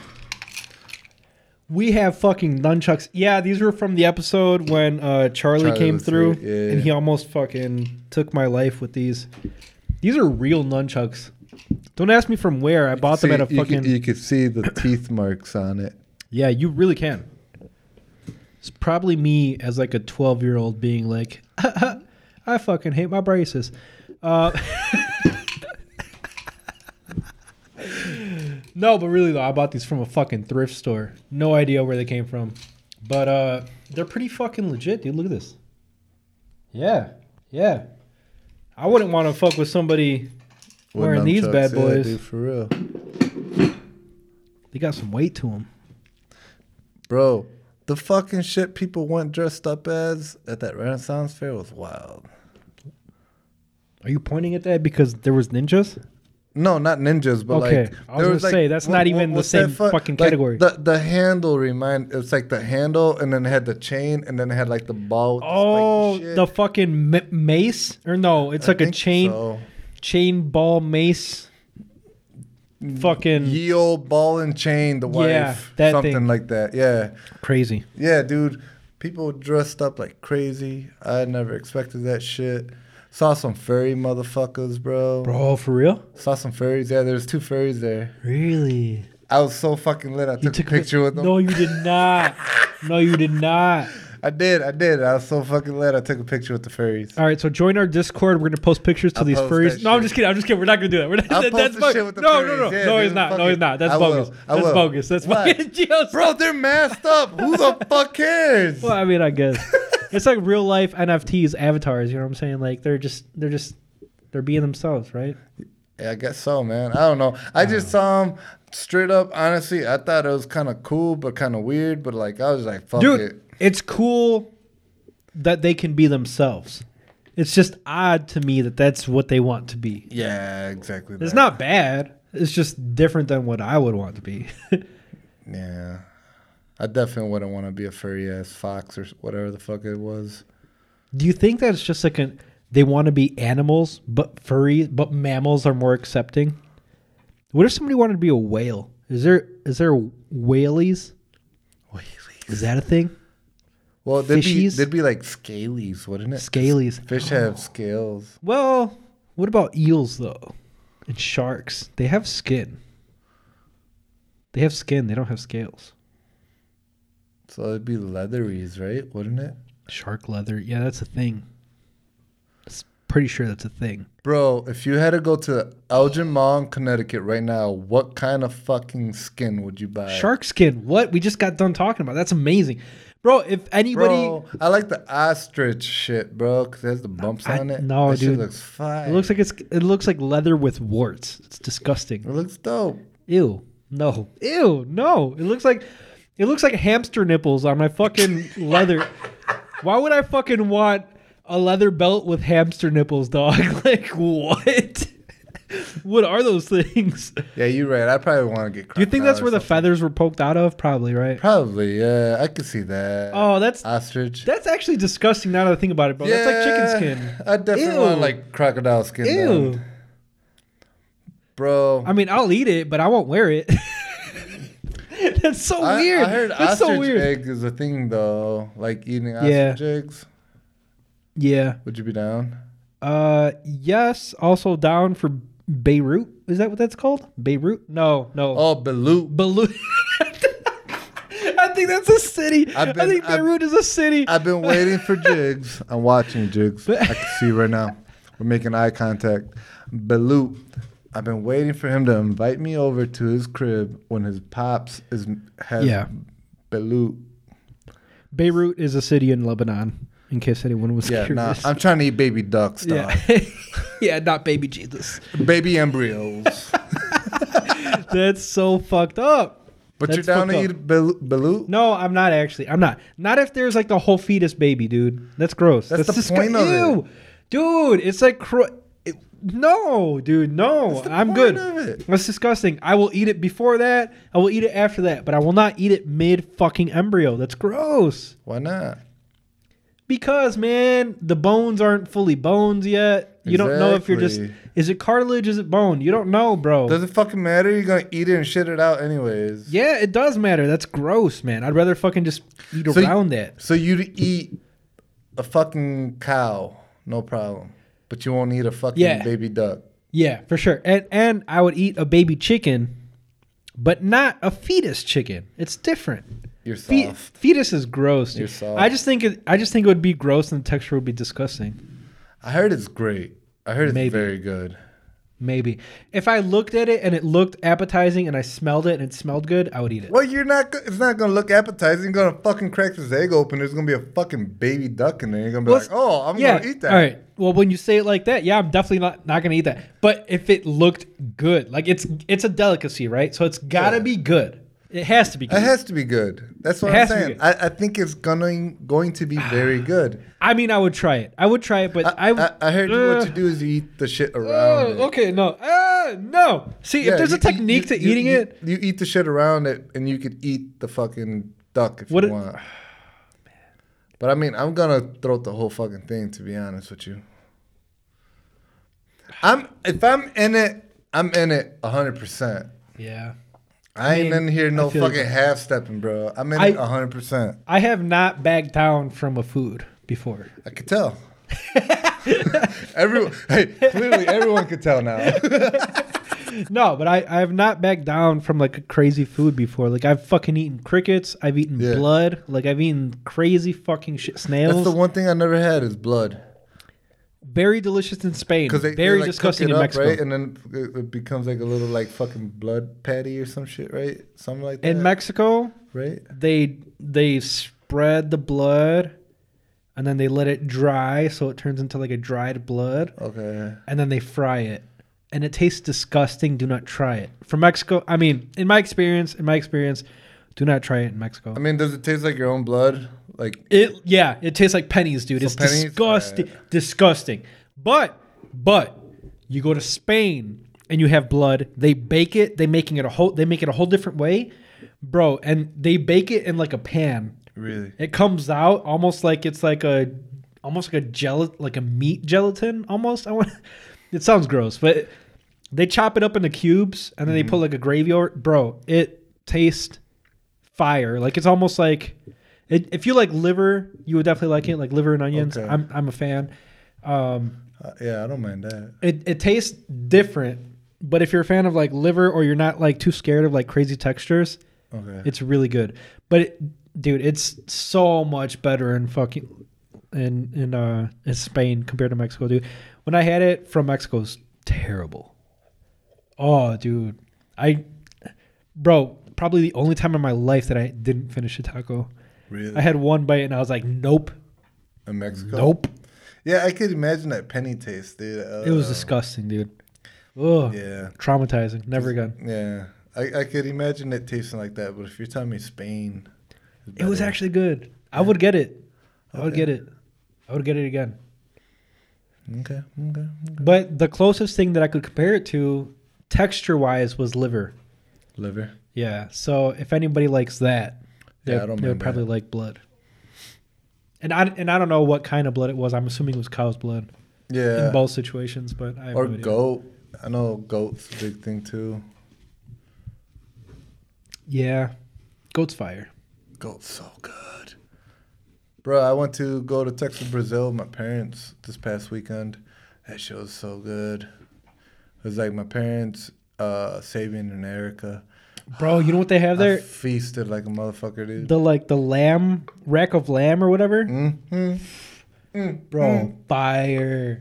We have fucking nunchucks. Yeah, these were from the episode when uh, Charlie, Charlie came was through, through, yeah. and he almost fucking took my life with these. These are real nunchucks. Don't ask me from where. I bought them See, at a you fucking. Could, you could see the teeth marks on it. Yeah, you really can. It's probably me as like a twelve year old being like, I fucking hate my braces. Uh, No, but really though, I bought these from a fucking thrift store. No idea where they came from, but uh, they're pretty fucking legit, dude. Look at this. Yeah, yeah. I wouldn't want to fuck with somebody With wearing these nunchucks, bad yeah, boys. dude, for real. They got some weight to them. Bro, the fucking shit people went dressed up as at that Renaissance fair was wild. Are you pointing at that because there was ninjas? No, not ninjas, but Okay, like I was gonna say, that's not even the what's that same fu- fucking like, category. The the handle remind it's like the handle, and then it had the chain, and then it had like the ball. With Oh, the, spiky shit. the fucking m- mace? Or no, it's I like a think chain so. chain ball mace. Fucking Ye old ball and chain, the wife, Yeah, that something thing. like that. Yeah, crazy. yeah, dude. People dressed up like crazy. I never expected that shit. Saw some furry motherfuckers, bro. Bro, for real? Saw some furries. Yeah, there's two furries there. Really? I was so fucking lit. I took, a picture with them. No, you did not. No, you did not. I did. I did. I was so fucking lit. I took a picture with the furries. All right, so join our Discord. We're gonna post pictures to I'll these post furries. that No, I'm shit. just kidding. I'm just kidding. We're not gonna do that. We're not. I'll that, post that's the bogus. shit with the no, no, furries. no, Yeah, no. dude, He's not. fuck No, he's it. not. That's I will. bogus. I That's will. bogus. That's What? fucking Geo's. Bro, they're masked up. Who the fuck cares? Well, I mean, I guess it's like real life N F Ts, avatars. You know what I'm saying? Like they're just, they're just, they're being themselves, right? Yeah, I guess so, man. I don't know. I just saw him straight up. Honestly, I thought it was kind of cool, but kind of weird. But like, I was like, fuck Dude, it. it's cool that they can be themselves. It's just odd to me that that's what they want to be. Yeah, exactly. It's that. not bad. It's just different than what I would want to be. Yeah, I definitely wouldn't want to be a furry ass fox or whatever the fuck it was. Do you think that's just like a they want to be animals, but furry, but mammals are more accepting? What if somebody wanted to be a whale? Is there is there whalies? Whalies. Is that a thing? Well, they'd be, Fishies? they'd be like scalies, wouldn't it? Scalies. Fish have scales. Well, what about eels though? And sharks? They have skin. They have skin. They don't have scales. So it'd be leatheries, right? Wouldn't it? Shark leather. Yeah, that's a thing. It's pretty sure that's a thing. Bro, if you had to go to Elgin Mall in Connecticut right now, what kind of fucking skin would you buy? Shark skin. What? We just got done talking about. That's amazing. Bro, if anybody Bro, I like the ostrich shit, bro, because it has the bumps I- on it. no, that shit dude. looks fine. It looks like it's it looks like leather with warts. It's disgusting. It looks dope. Ew. No. Ew. No. It looks like it looks like hamster nipples on my fucking leather. Why would I fucking want a leather belt with hamster nipples, dog? Like what? What are those things? Yeah, you're right. I probably want to get. Do you think crocodile that's or where the something. feathers were poked out of? Probably, right? Probably, yeah. I could see that. Oh, that's Ostrich. that's actually disgusting now that I think about it, bro. That's like chicken skin. I definitely Ew. want like crocodile skin. Ew. Down. Bro. I mean, I'll eat it, but I won't wear it. That's so I, weird. I heard That's ostrich so weird. egg is a thing though. Like eating ostrich Yeah. eggs. Yeah. Would you be down? Uh, yes. Also down for Beirut. Is that what that's called? Beirut? No, no. Oh, Balut. Balut. I think that's a city. I've I been- think I've- Beirut is a city. I've been waiting for Jigs. I'm watching Jigs. I can see right now. We're making eye contact. Balut. I've been waiting for him to invite me over to his crib when his pops is has Yeah. Balut. Beirut is a city in Lebanon. In case anyone was Yeah, nah. curious. I'm trying to eat baby ducks, dog. yeah. yeah, not baby Jesus. Baby embryos. That's so fucked up. But That's you're down to fucked eat Bal- Balut? No, I'm not actually. I'm not. Not if there's like the whole fetus baby, dude. That's gross. That's the disgu- point of it. Ew. Dude, it's like cro- it- no, dude, no. That's the I'm point good. of it. That's disgusting. I will eat it before that. I will eat it after that, but I will not eat it mid fucking embryo. That's gross. Why not? Because man, the bones aren't fully bones yet. You don't know if you're just Exactly. is it cartilage, is it bone? You don't know, bro. Does it fucking matter? You're going to eat it and shit it out anyways. yeah, it does matter. That's gross, man. I'd rather fucking just eat So you- around that. So you'd eat a fucking cow, no problem. But you won't eat a fucking Yeah. baby duck. Yeah, for sure. And and I would eat a baby chicken, but not a fetus chicken. It's different. You're Fe- soft. fetus is gross. You're dude. soft. I just think it. I just think it would be gross, and the texture would be disgusting. I heard it's great. I heard it's Maybe. very good. Maybe. If I looked at it and it looked appetizing and I smelled it and it smelled good, I would eat it. Well, you're not. go- It's not gonna look appetizing. You're gonna fucking crack this egg open. There's gonna be a fucking baby duck in there. You're gonna be Well, like, oh, I'm yeah. gonna eat that. All right. Well, when you say it like that, yeah, I'm definitely not, not gonna eat that. But if it looked good, like it's it's a delicacy, right? So it's gotta Yeah. be good. It has to be good. It has to be good. That's what It I'm has to be saying. good. I, I think it's gonna going to be very good. I mean, I would try it. I would try it, but I. I, I, I heard you uh, what you do is you eat the shit around Oh, it. okay, no, uh, no. See, Yeah, if there's a you- you- technique you- to you- eating you- it, you eat the shit around it, and you could eat the fucking duck if What you it- want. But I mean, I'm gonna throw out the whole fucking thing. To be honest with you, I'm if I'm in it, I'm in it hundred percent. yeah. I ain't mean, in here no I feel fucking you. half stepping, bro. I'm in I- it hundred percent. I have not backed down from a food before. I could tell. Everyone, hey, clearly everyone could tell now. No, but I, I have not backed down from like a crazy food before. Like I've fucking eaten crickets. I've eaten Yeah. blood. Like I've eaten crazy fucking shit. Snails. That's the one thing I never had is blood. Very delicious in Spain. Because they Very they, like, disgusting cook it in up, Mexico. right? And then it, it becomes like a little like fucking blood patty or some shit, right? Something like that. In Mexico, right? they they spread the blood, and then they let it dry, so it turns into like a dried blood, Okay. and then they fry it, and it tastes disgusting. Do not try it. From Mexico, I mean, in my experience, in my experience, do not try it in Mexico. I mean, does it taste like your own blood? Like, It yeah, it tastes like pennies, dude. So it's pennies? disgusting, Alright. disgusting. But but you go to Spain and you have blood. They bake it. They making it a whole. They make it a whole different way, bro. And they bake it in like a pan. really? It comes out almost like it's like a almost like a gel like a meat gelatin almost. I want. It sounds gross, but they chop it up into cubes and then Mm-hmm. they put like a gravy over it. Bro, it tastes fire. Like it's almost like it, if you like liver, you would definitely like it. Like liver and onions. Okay. I'm I'm a fan. Um, Uh, yeah, I don't mind that. it it tastes different, but if you're a fan of like liver or you're not like too scared of like crazy textures, Okay. it's really good. But it, dude, it's so much better in fucking in in uh in Spain compared to Mexico, dude. When I had it from Mexico, it's terrible. Oh, dude, I, bro, probably the only time in my life that I didn't finish a taco. really? I had one bite and I was like, nope, In Mexico? nope. Yeah, I could imagine that penny taste, dude. Uh, It was disgusting, dude. Ugh, Yeah. traumatizing. Never again. Yeah. I, I could imagine it tasting like that, but if you're telling me Spain. is It was better- actually good. I would get it. I would Okay. get it. I would get it again. Okay. Okay. But the closest thing that I could compare it to, texture wise, was liver. Liver. Yeah. So if anybody likes that, they, Yeah, I don't they would mind probably that. like blood. And I and I don't know what kind of blood it was. I'm assuming it was cow's blood Yeah. in both situations. But I have Or no idea. goat. I know goat's a big thing too. Yeah, goat's fire. Goat's so good. Bro, I went to go to Texas, Brazil with my parents this past weekend. That shit was so good. It was like my parents, uh, Sabian and Erica. Bro, you know what they have I there? feasted like a motherfucker, dude. The like the lamb rack of lamb or whatever. Mm-hmm. Bro, fire.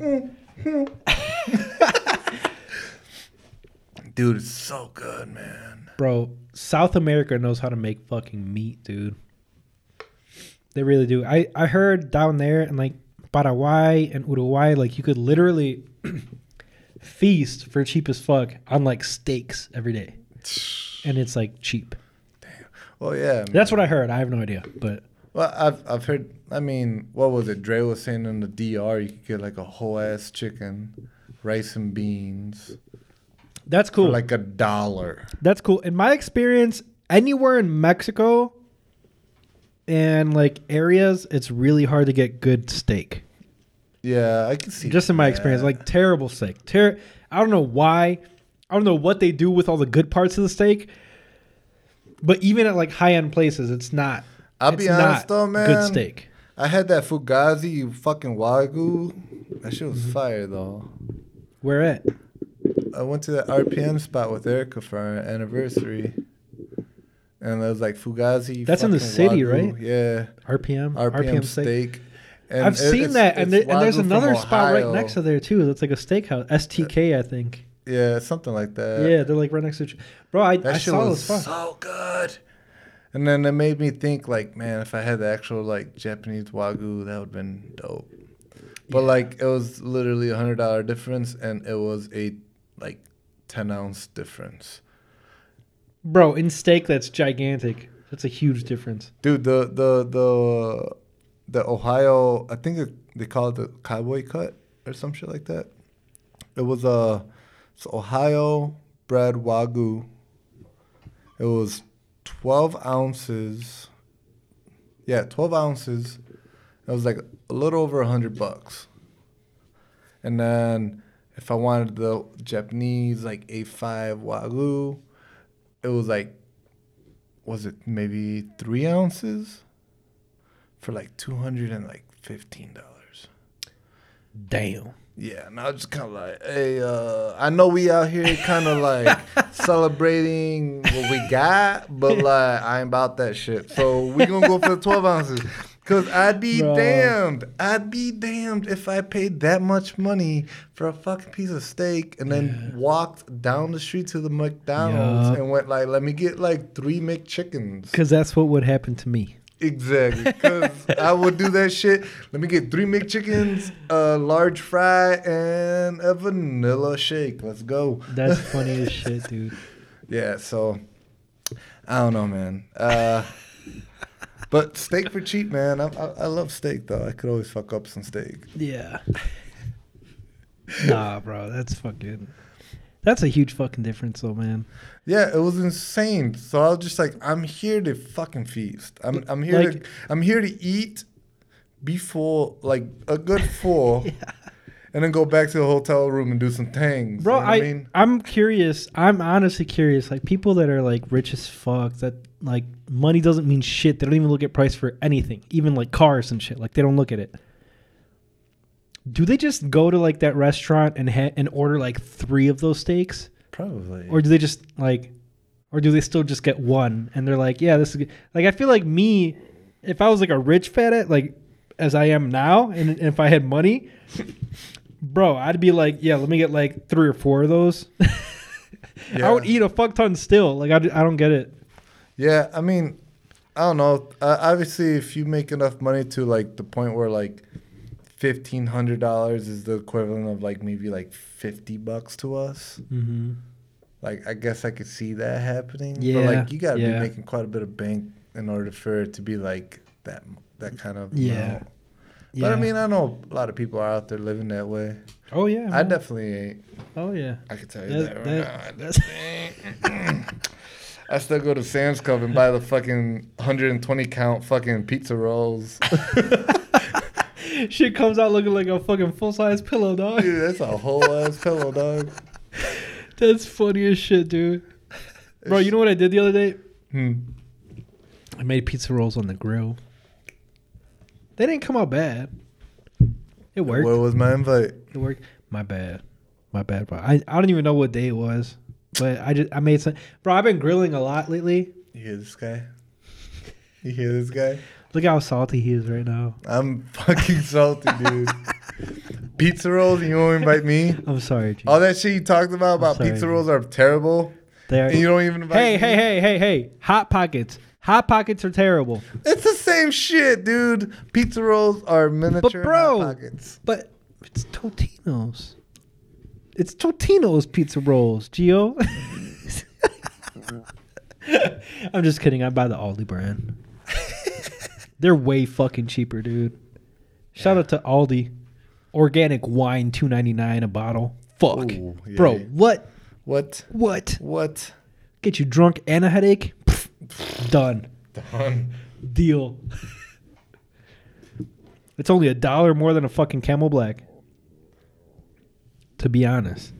Dude, it's so good, man. Bro, South America knows how to make fucking meat, dude. They really do. I, I heard down there in like Paraguay and Uruguay, like you could literally feast for cheap as fuck on like steaks every day. And it's like cheap. Well, yeah. Man. That's what I heard. I have no idea. But Well, I've I've heard. I mean, what was it? Dre was saying in the D R, you could get like a whole ass chicken, rice and beans that's for cool. like a dollar. That's cool. In my experience, anywhere in Mexico and like areas, it's really hard to get good steak. Yeah, I can see. Just in my that. experience, like terrible steak. Ter- I don't know why. I don't know what they do with all the good parts of the steak. But even at like high end places, it's not. I'll it's be honest not though, man. Good steak. I had that Fugazi, you fucking Wagyu. That shit was Mm-hmm. fire though. Where at? I went to that R P M spot with Erica for our anniversary. And it was like Fugazi. That's in the fucking city, Wagyu. right? Yeah. R P M. R P M, steak. And I've it- seen it's- that, and, it's there, and there's Wagyu from another spot right Ohio. next to there too. That's like a steakhouse, S T K, I think. Yeah, something like that. Yeah, they're like right next to each. Bro, I, That I shit saw was this. Fuck. so good. And then it made me think, like, man, if I had the actual, like, Japanese Wagyu, that would have been dope. But, Yeah. like, it was literally a one hundred dollars difference, and it was a, like, ten-ounce difference. Bro, in steak, that's gigantic. That's a huge difference. Dude, the, the, the, the Ohio, I think it, they call it the cowboy cut or some shit like that. It was a it's Ohio bred Wagyu. It was twelve ounces. Yeah, twelve ounces. It was like a little over a hundred bucks. And then if I wanted the Japanese like A five Wagyu, it was like, was it maybe three ounces for like two hundred and like fifteen dollars. Damn. Yeah, and I was just kind of like, hey, uh, I know we out here kind of like celebrating what we got, but like I ain't about that shit. So we gonna go for the twelve ounces. Cause I'd be Bro. damned. I'd be damned if I paid that much money for a fucking piece of steak and then walked down the street to the McDonald's Yup. and went like, let me get like three McChickens. Because that's what would happen to me. Exactly. Because I would do that shit. Let me get three McChickens, a large fry, and a vanilla shake. Let's go. That's funny as shit, dude. Yeah, so I don't know, man. Uh, but steak for cheap, man. I, I I love steak though. I could always fuck up some steak. Yeah. Nah, bro, that's fucking. That's a huge fucking difference, though, man. Yeah, it was insane. So I was just like, I'm here to fucking feast. I'm I'm here Like- to I'm here to eat, be full, like a good full, and then go back to the hotel room and do some things. Bro, you know what I, I mean? I'm curious. I'm honestly curious. Like, people that are, like, rich as fuck, that, like, money doesn't mean shit. They don't even look at price for anything, even, like, cars and shit. Like, they don't look at it. Do they just go to, like, that restaurant and ha- and order, like, three of those steaks? Probably. Or do they just, like, or do they still just get one? And they're like, yeah, this is good. Like, I feel like me, if I was, like, a rich fat at, like, as I am now, and, and if I had money, bro, I'd be like, yeah, let me get, like, three or four of those. Yeah. I would eat a fuck ton still. Like, I, I don't get it. Yeah, I mean, I don't know. Uh, obviously, if you make enough money to like the point where like fifteen hundred dollars is the equivalent of like maybe like fifty bucks to us. Mm-hmm. Like, I guess I could see that happening. Yeah, But like, you got to yeah. be making quite a bit of bank in order for it to be like that that kind of Yeah. amount. But I mean, I know a lot of people are out there living that way. oh yeah, I man. definitely ain't. oh yeah. I can tell you That- that, right that- now. I definitely ain't. I still go to Sam's Club and buy the fucking one hundred twenty count fucking pizza rolls. Shit comes out looking like a fucking full size pillow, dog. Dude, that's a whole ass pillow, dog. That's funny as shit, dude. Bro, you know what I did the other day? Hmm. I made pizza rolls on the grill. They didn't come out bad. It worked. Where was my invite? It worked. My bad. My bad, bro. I, I don't even know what day it was. But I just I made some bro, I've been grilling a lot lately. You hear this guy? You hear this guy? Look how salty he is right now. I'm fucking salty, dude. Pizza rolls, and you won't invite me? I'm sorry, G. All that shit you talked about about sorry, pizza dude. rolls are terrible, They are, and you don't even invite hey, me? hey, hey, hey, hey. Hot Pockets. Hot Pockets are terrible. It's the same shit, dude. Pizza rolls are miniature bro- Hot Pockets. But it's Totino's. It's Totino's pizza rolls, Gio. I'm just kidding. I buy the Aldi brand. They're way fucking cheaper, dude. Shout out to Aldi. Organic wine, two ninety-nine a bottle. Fuck. Ooh, yeah. Bro, what? What? What? What? Get you drunk and a headache? Pfft, done. Done. Deal. It's only a dollar more than a fucking Camel Black. To be honest.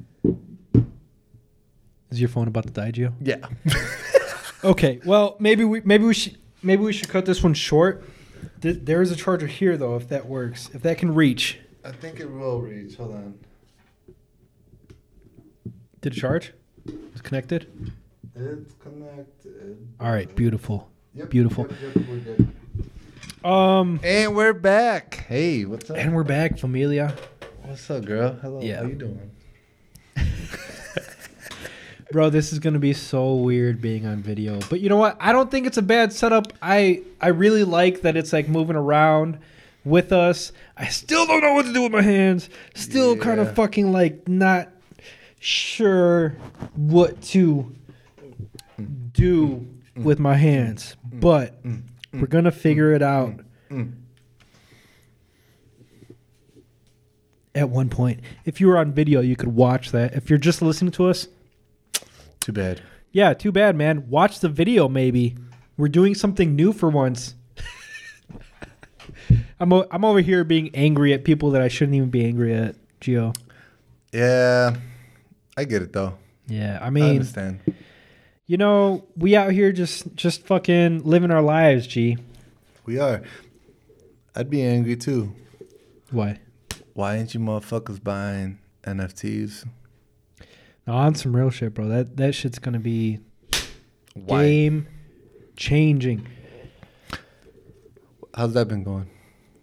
Is your phone about to die, Gio? Yeah. Okay, well, maybe we maybe we should maybe we should cut this one short. Th- there is a charger here though, if that works. If that can reach. I think it will reach. Hold on. Did it charge? It's connected? It's connected. All right, beautiful. Yep, Beautiful. Yep, yep, we're good. Um And we're back. Hey, what's up? and we're back, familia. What's up, girl? Hello. Yeah. How you doing? Bro, this is gonna be so weird being on video. But you know what? I don't think it's a bad setup. I I really like that it's like moving around with us. I still don't know what to do with my hands. Still Yeah. kind of fucking like not sure what to do with my hands. But we're gonna figure it out. At one point, if you were on video, you could watch that. If you're just listening to us, Too bad. yeah, too bad, man. Watch the video, maybe. We're doing something new for once. I'm o- I'm over here being angry at people that I shouldn't even be angry at, Gio. Yeah, I get it though. Yeah, I I mean, understand. you know, we out here just just fucking living our lives, G. We are. I'd be angry too. Why? Why ain't you motherfuckers buying N F Ts? No, on some real shit, bro. That that shit's gonna be Why? game changing. How's that been going?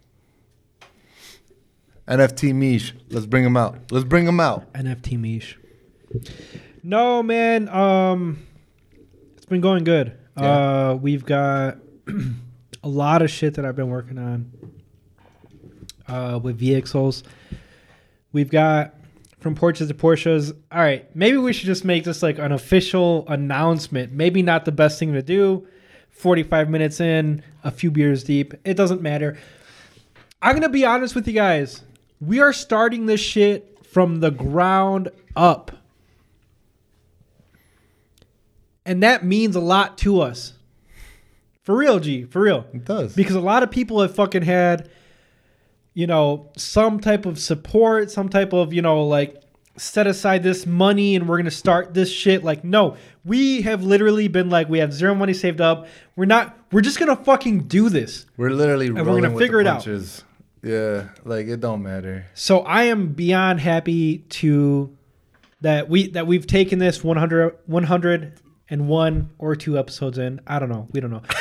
N F T Mish. Let's bring them out. Let's bring them out. N F T Mish. No, man. Um, it's been going good. Yeah. Uh, we've got a lot of shit that I've been working on. Uh, with V X Os, we've got from Porches to Porsches. All right, maybe we should just make this like an official announcement. Maybe not the best thing to do. forty-five minutes in, a few beers deep. It doesn't matter. I'm gonna be honest with you guys. We are starting this shit from the ground up. And that means a lot to us. For real, G. For real. It does. Because a lot of people have fucking had, you know, some type of support, some type of, you know, like, set aside this money and we're going to start this shit. Like, no. We have literally been like, we have zero money saved up. We're not, we're just going to fucking do this. We're literally we're rolling gonna with figure the it out. punches. Yeah, like it don't matter. So I am beyond happy to that we that we've taken this one hundred, one hundred one or two episodes in. I don't know. We don't know.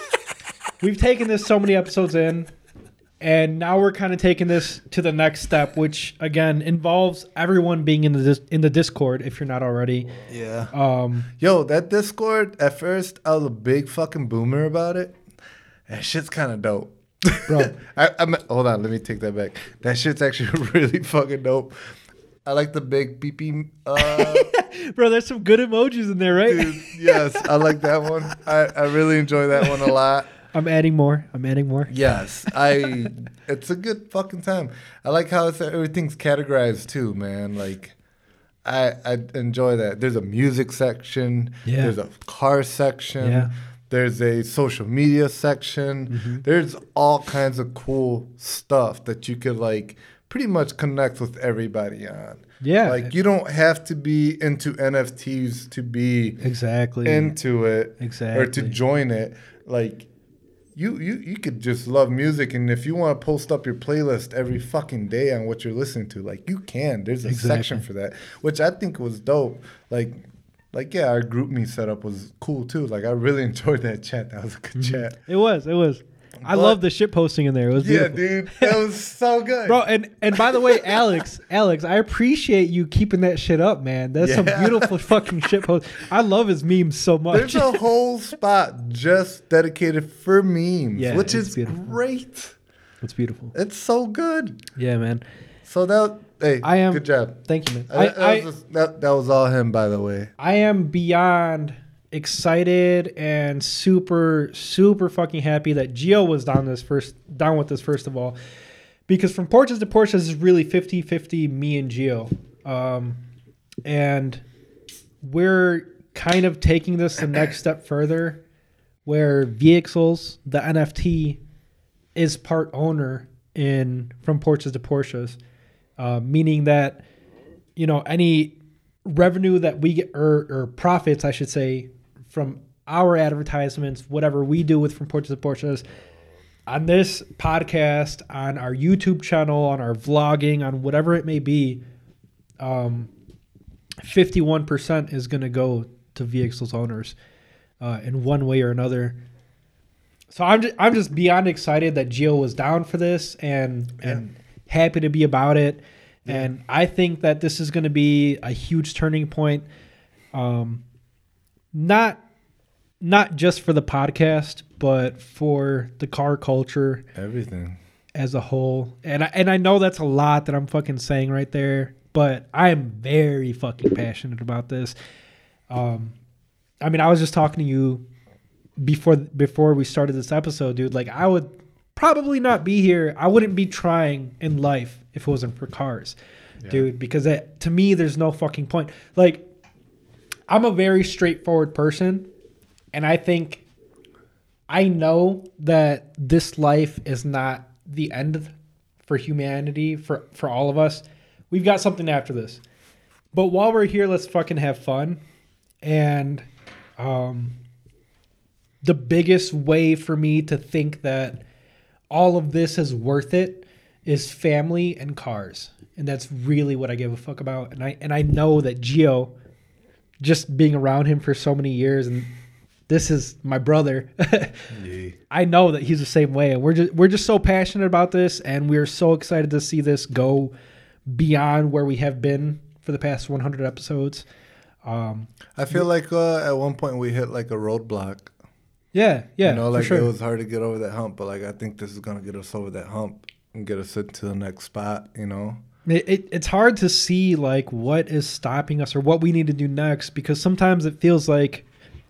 We've taken this so many episodes in, and now we're kind of taking this to the next step, which again involves everyone being in the dis- in the Discord if you're not already. Yeah. Um, Yo, that Discord, at first, I was a big fucking boomer about it. That shit's kind of dope. Bro. I, I'm, hold on, let me take that back. That shit's actually really fucking dope. I like the big beep beep. Uh, bro, there's some good emojis in there, right? dude, yes, I like that one. I, I really enjoy that one a lot. I'm adding more. I'm adding more. Yes, I. It's a good fucking time. I like how it's, everything's categorized too, man. Like, I I enjoy that. There's a music section. Yeah. There's a car section. Yeah. There's a social media section. Mm-hmm. There's all kinds of cool stuff that you could like pretty much connect with everybody on. Yeah. Like you don't have to be into N F Ts to be Exactly. into it or to Exactly. join it. Like you you you could just love music, and if you want to post up your playlist every fucking day on what you're listening to, like you can. There's a Exactly. section for that, which I think was dope. Like like yeah, our group me setup was cool too. Like I really enjoyed that chat. That was a good chat. It was. It was. I But- love the shit posting in there. It was Yeah, beautiful. dude, that was so good, Bro, and, and by the way, Alex, Alex, I appreciate you keeping that shit up, man. That's some Yeah. beautiful fucking shit post. I love his memes so much. There's a whole spot just dedicated for memes, Yeah, which it's is beautiful. great. It's beautiful. It's so good. Yeah, man. So that hey, I am- good job. Thank you, man. I, I, that, I, was just, that, that was all him, by the way. I am beyond excited and super, super fucking happy that Gio was down this first, down with this first of all, because from Porches to Porsches is really fifty-fifty me and Gio. Um, and we're kind of taking this the next step further where V X Os, the N F T, is part owner in From Porches to Porsches, uh, meaning that, you know, any revenue that we get, or, or profits, I should say, from our advertisements, whatever we do with From Porches to Porsches, on this podcast, on our YouTube channel, on our vlogging, on whatever it may be, um, fifty-one percent is going to go to V X L's owners uh, in one way or another. So I'm just, I'm just beyond excited that Gio was down for this and and happy to be about it. Yeah. And I think that this is going to be a huge turning point. Um, not not just for the podcast, but for the car culture. Everything. As a whole. And I, and I know that's a lot that I'm fucking saying right there, but I am very fucking passionate about this. Um, I mean, I was just talking to you before before we started this episode, dude. Like, I would probably not be here. I wouldn't be trying in life if it wasn't for cars, yeah. dude, because that, to me, there's no fucking point. Like, I'm a very straightforward person, and I think I know that this life is not the end for humanity, for, for all of us. We've got something after this. But while we're here, let's fucking have fun. And um, the biggest way for me to think that all of this is worth it is family and cars. And that's really what I give a fuck about. And I and I know that Gio, just being around him for so many years, and this is my brother. Yeah. I know that he's the same way, and we're just we're just so passionate about this, and we're so excited to see this go beyond where we have been for the past one hundred episodes. Um, I feel like uh, at one point we hit like a roadblock. Yeah, yeah, you know, like for sure. It was hard to get over that hump, but like I think this is gonna get us over that hump and get us into the next spot. You know. It, it, it's hard to see like what is stopping us or what we need to do next, because sometimes it feels like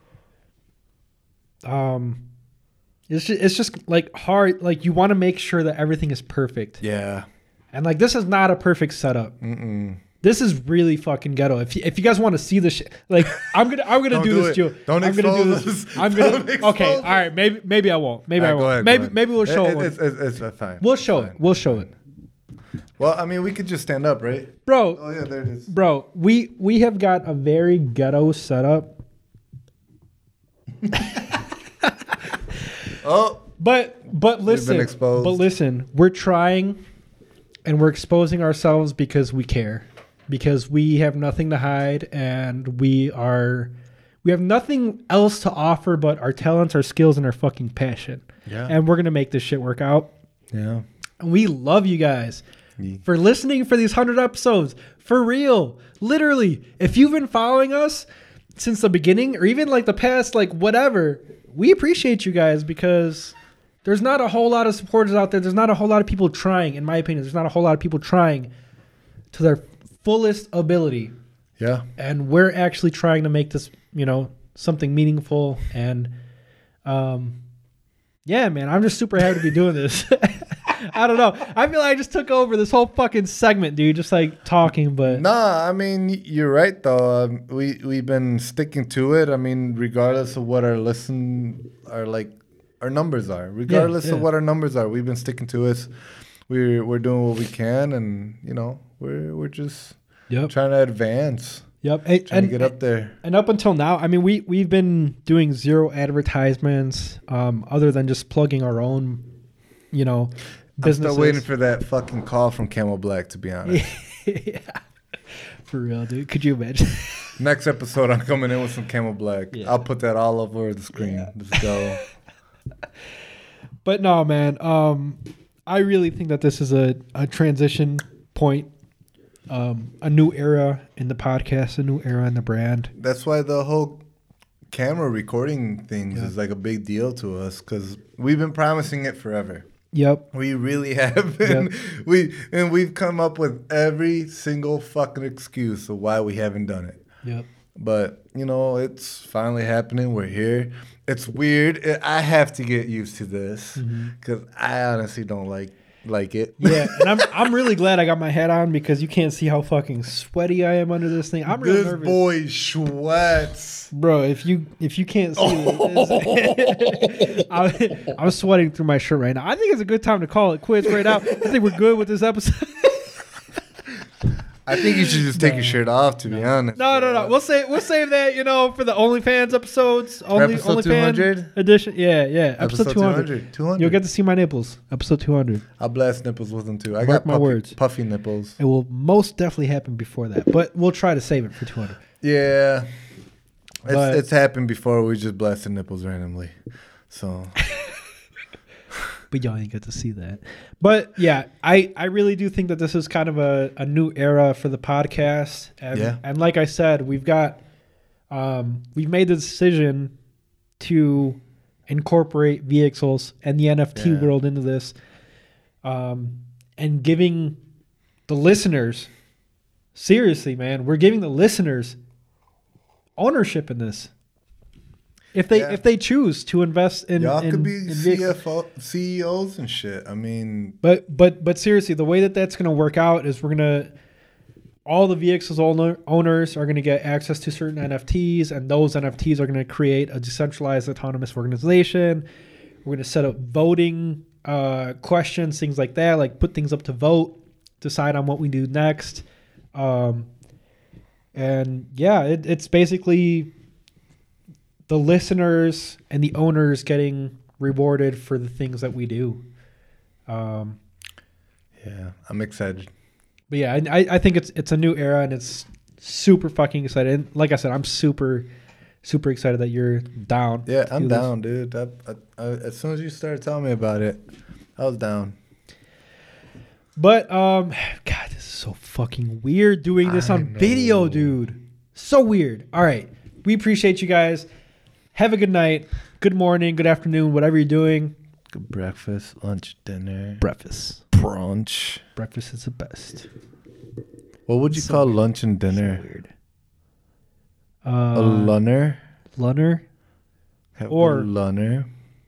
um it's just, it's just like hard, like you want to make sure that everything is perfect. Yeah. And like this is not a perfect setup. Mm-mm. This is really fucking ghetto. If you, if you guys want to see this shit, like I'm gonna I'm gonna do, do this, Joe. Don't I'm expose gonna do this. I'm gonna Don't okay. expose All right. Maybe maybe I won't. Maybe right, I won't. ahead, maybe maybe we'll show it. it. It's, it's, it's fine. We'll show it's it. fine. We'll show it. Well, I mean, we could just stand up, right? Bro. Oh yeah, there it is. Bro, we we have got a very ghetto setup. Oh. But but listen. been exposed. But listen, we're trying, and we're exposing ourselves because we care, because we have nothing to hide, and we are we have nothing else to offer but our talents, our skills, and our fucking passion. Yeah. And we're gonna make this shit work out. Yeah. And we love you guys Yeah. for listening for these hundred episodes. For real. Literally. If you've been following us since the beginning, or even like the past, like whatever, we appreciate you guys, because there's not a whole lot of supporters out there. There's not a whole lot of people trying, in my opinion. There's not a whole lot of people trying to their fullest ability. Yeah. And we're actually trying to make this, you know, something meaningful. And um, yeah, man, I'm just super happy to be doing this. I don't know. I feel like I just took over this whole fucking segment, dude, just like talking. But Nah, I mean, you're right, though. Um, we, we've been sticking to it. I mean, regardless of what our listen, our like, our numbers are, regardless yeah, yeah. of what our numbers are, we've been sticking to it. We're, we're doing what we can, and, you know, we're, we're just yep. trying to advance. Yep. And, Trying and, to get up there. And up until now, I mean, we, we've been doing zero advertisements um, other than just plugging our own, you know, businesses. I'm still waiting for that fucking call from Camel Black, to be honest. Yeah. For real, dude. Could you imagine? Next episode, I'm coming in with some Camel Black. Yeah. I'll put that all over the screen. Yeah. Let's go. But no, man. Um, I really think that this is a, a transition point, um, a new era in the podcast, a new era in the brand. That's why the whole camera recording things Yeah. is like a big deal to us, because we've been promising it forever. Yep. We really have been. Yep. We and we've come up with every single fucking excuse of why we haven't done it. Yep. But you know, it's finally happening. We're here. It's weird. I have to get used to this, because mm-hmm. I honestly don't like like it. Yeah, and I'm I'm really glad I got my hat on, because you can't see how fucking sweaty I am under this thing. I'm really this nervous. boy sweats, bro. If you if you can't see, it, I, I'm sweating through my shirt right now. I think it's a good time to call it quits right now. I think we're good with this episode. I think you should just take No. your shirt off, to no. be honest. No, no, no. We'll save we'll save that, you know, for the OnlyFans episodes. Only Episode two hundred? OnlyFans edition. Yeah, yeah. Episode, Episode two hundred. two hundred. two hundred. You'll get to see my nipples. Episode two hundred. I'll blast nipples with them too. I Mark got my puffy, words. puffy nipples. It will most definitely happen before that, but we'll try to save it for two hundred. Yeah, it's But- it's happened before. We just blasted nipples randomly, so but y'all ain't get to see that. But yeah, I, I really do think that this is kind of a, a new era for the podcast. And, Yeah. and like I said, we've got, um, we've made the decision to incorporate V X Ls and the N F T Yeah. world into this, um, and giving the listeners, seriously, man, we're giving the listeners ownership in this. If they Yeah. if they choose to invest in, Y'all in, could be in V X Ls. C F O, C E Os and shit. I mean, But but but seriously, the way that that's going to work out is we're going to all the V X Ls owner, owners are going to get access to certain N F Ts, and those N F Ts are going to create a decentralized autonomous organization. We're going to set up voting uh, questions, things like that, like put things up to vote, decide on what we do next. Um, and yeah, it, it's basically the listeners and the owners getting rewarded for the things that we do. Um, yeah, I'm excited. But yeah, I, I think it's it's a new era and it's super fucking excited. And like I said, I'm super, super excited that you're down. Yeah, to I'm this. down, dude. I, I, I, as soon as you started telling me about it, I was down. But um, God, this is so fucking weird doing this I on video, know. dude. So weird. All right, we appreciate you guys. Have a good night, good morning, good afternoon, whatever you're doing. Good breakfast, lunch, dinner, Breakfast. brunch. Breakfast is the best. What would you So call weird. lunch and dinner? So weird. a Uh, lunner? lunner. Have or- a lunner.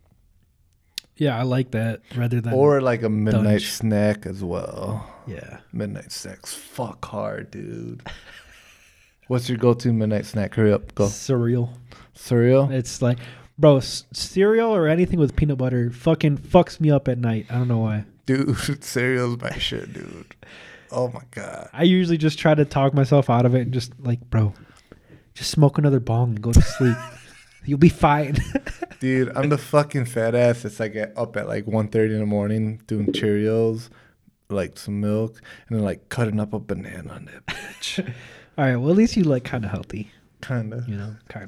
Yeah, I like that rather than Or like a midnight Dunch. snack as well. yeah. Midnight snacks. Fuck hard, dude. What's your go-to midnight snack? Hurry up. Go. Cereal. Cereal? It's like, bro, s- cereal or anything with peanut butter fucking fucks me up at night. I don't know why. Dude, cereal's my shit, dude. Oh my God. I usually just try to talk myself out of it and just like, bro, just smoke another bong and go to sleep. You'll be fine. Dude, I'm the fucking fat ass that's like at- up at like one thirty in the morning doing Cheerios, like some milk, and then like cutting up a banana on that bitch. All right. Well, at least you like kind of healthy, Kinda. you know, kind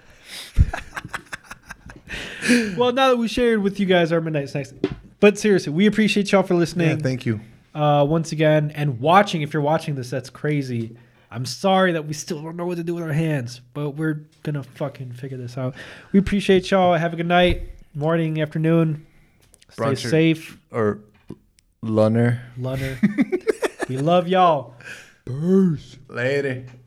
of. Well, now that we shared with you guys our midnight snacks, but seriously, we appreciate y'all for listening. Yeah, thank you. uh, once again, and watching. If you're watching this, that's crazy. I'm sorry that we still don't know what to do with our hands, but we're gonna fucking figure this out. We appreciate y'all. Have a good night, morning, afternoon. Stay Brunch or- safe, Or lunner. Lunner. We love y'all. Later.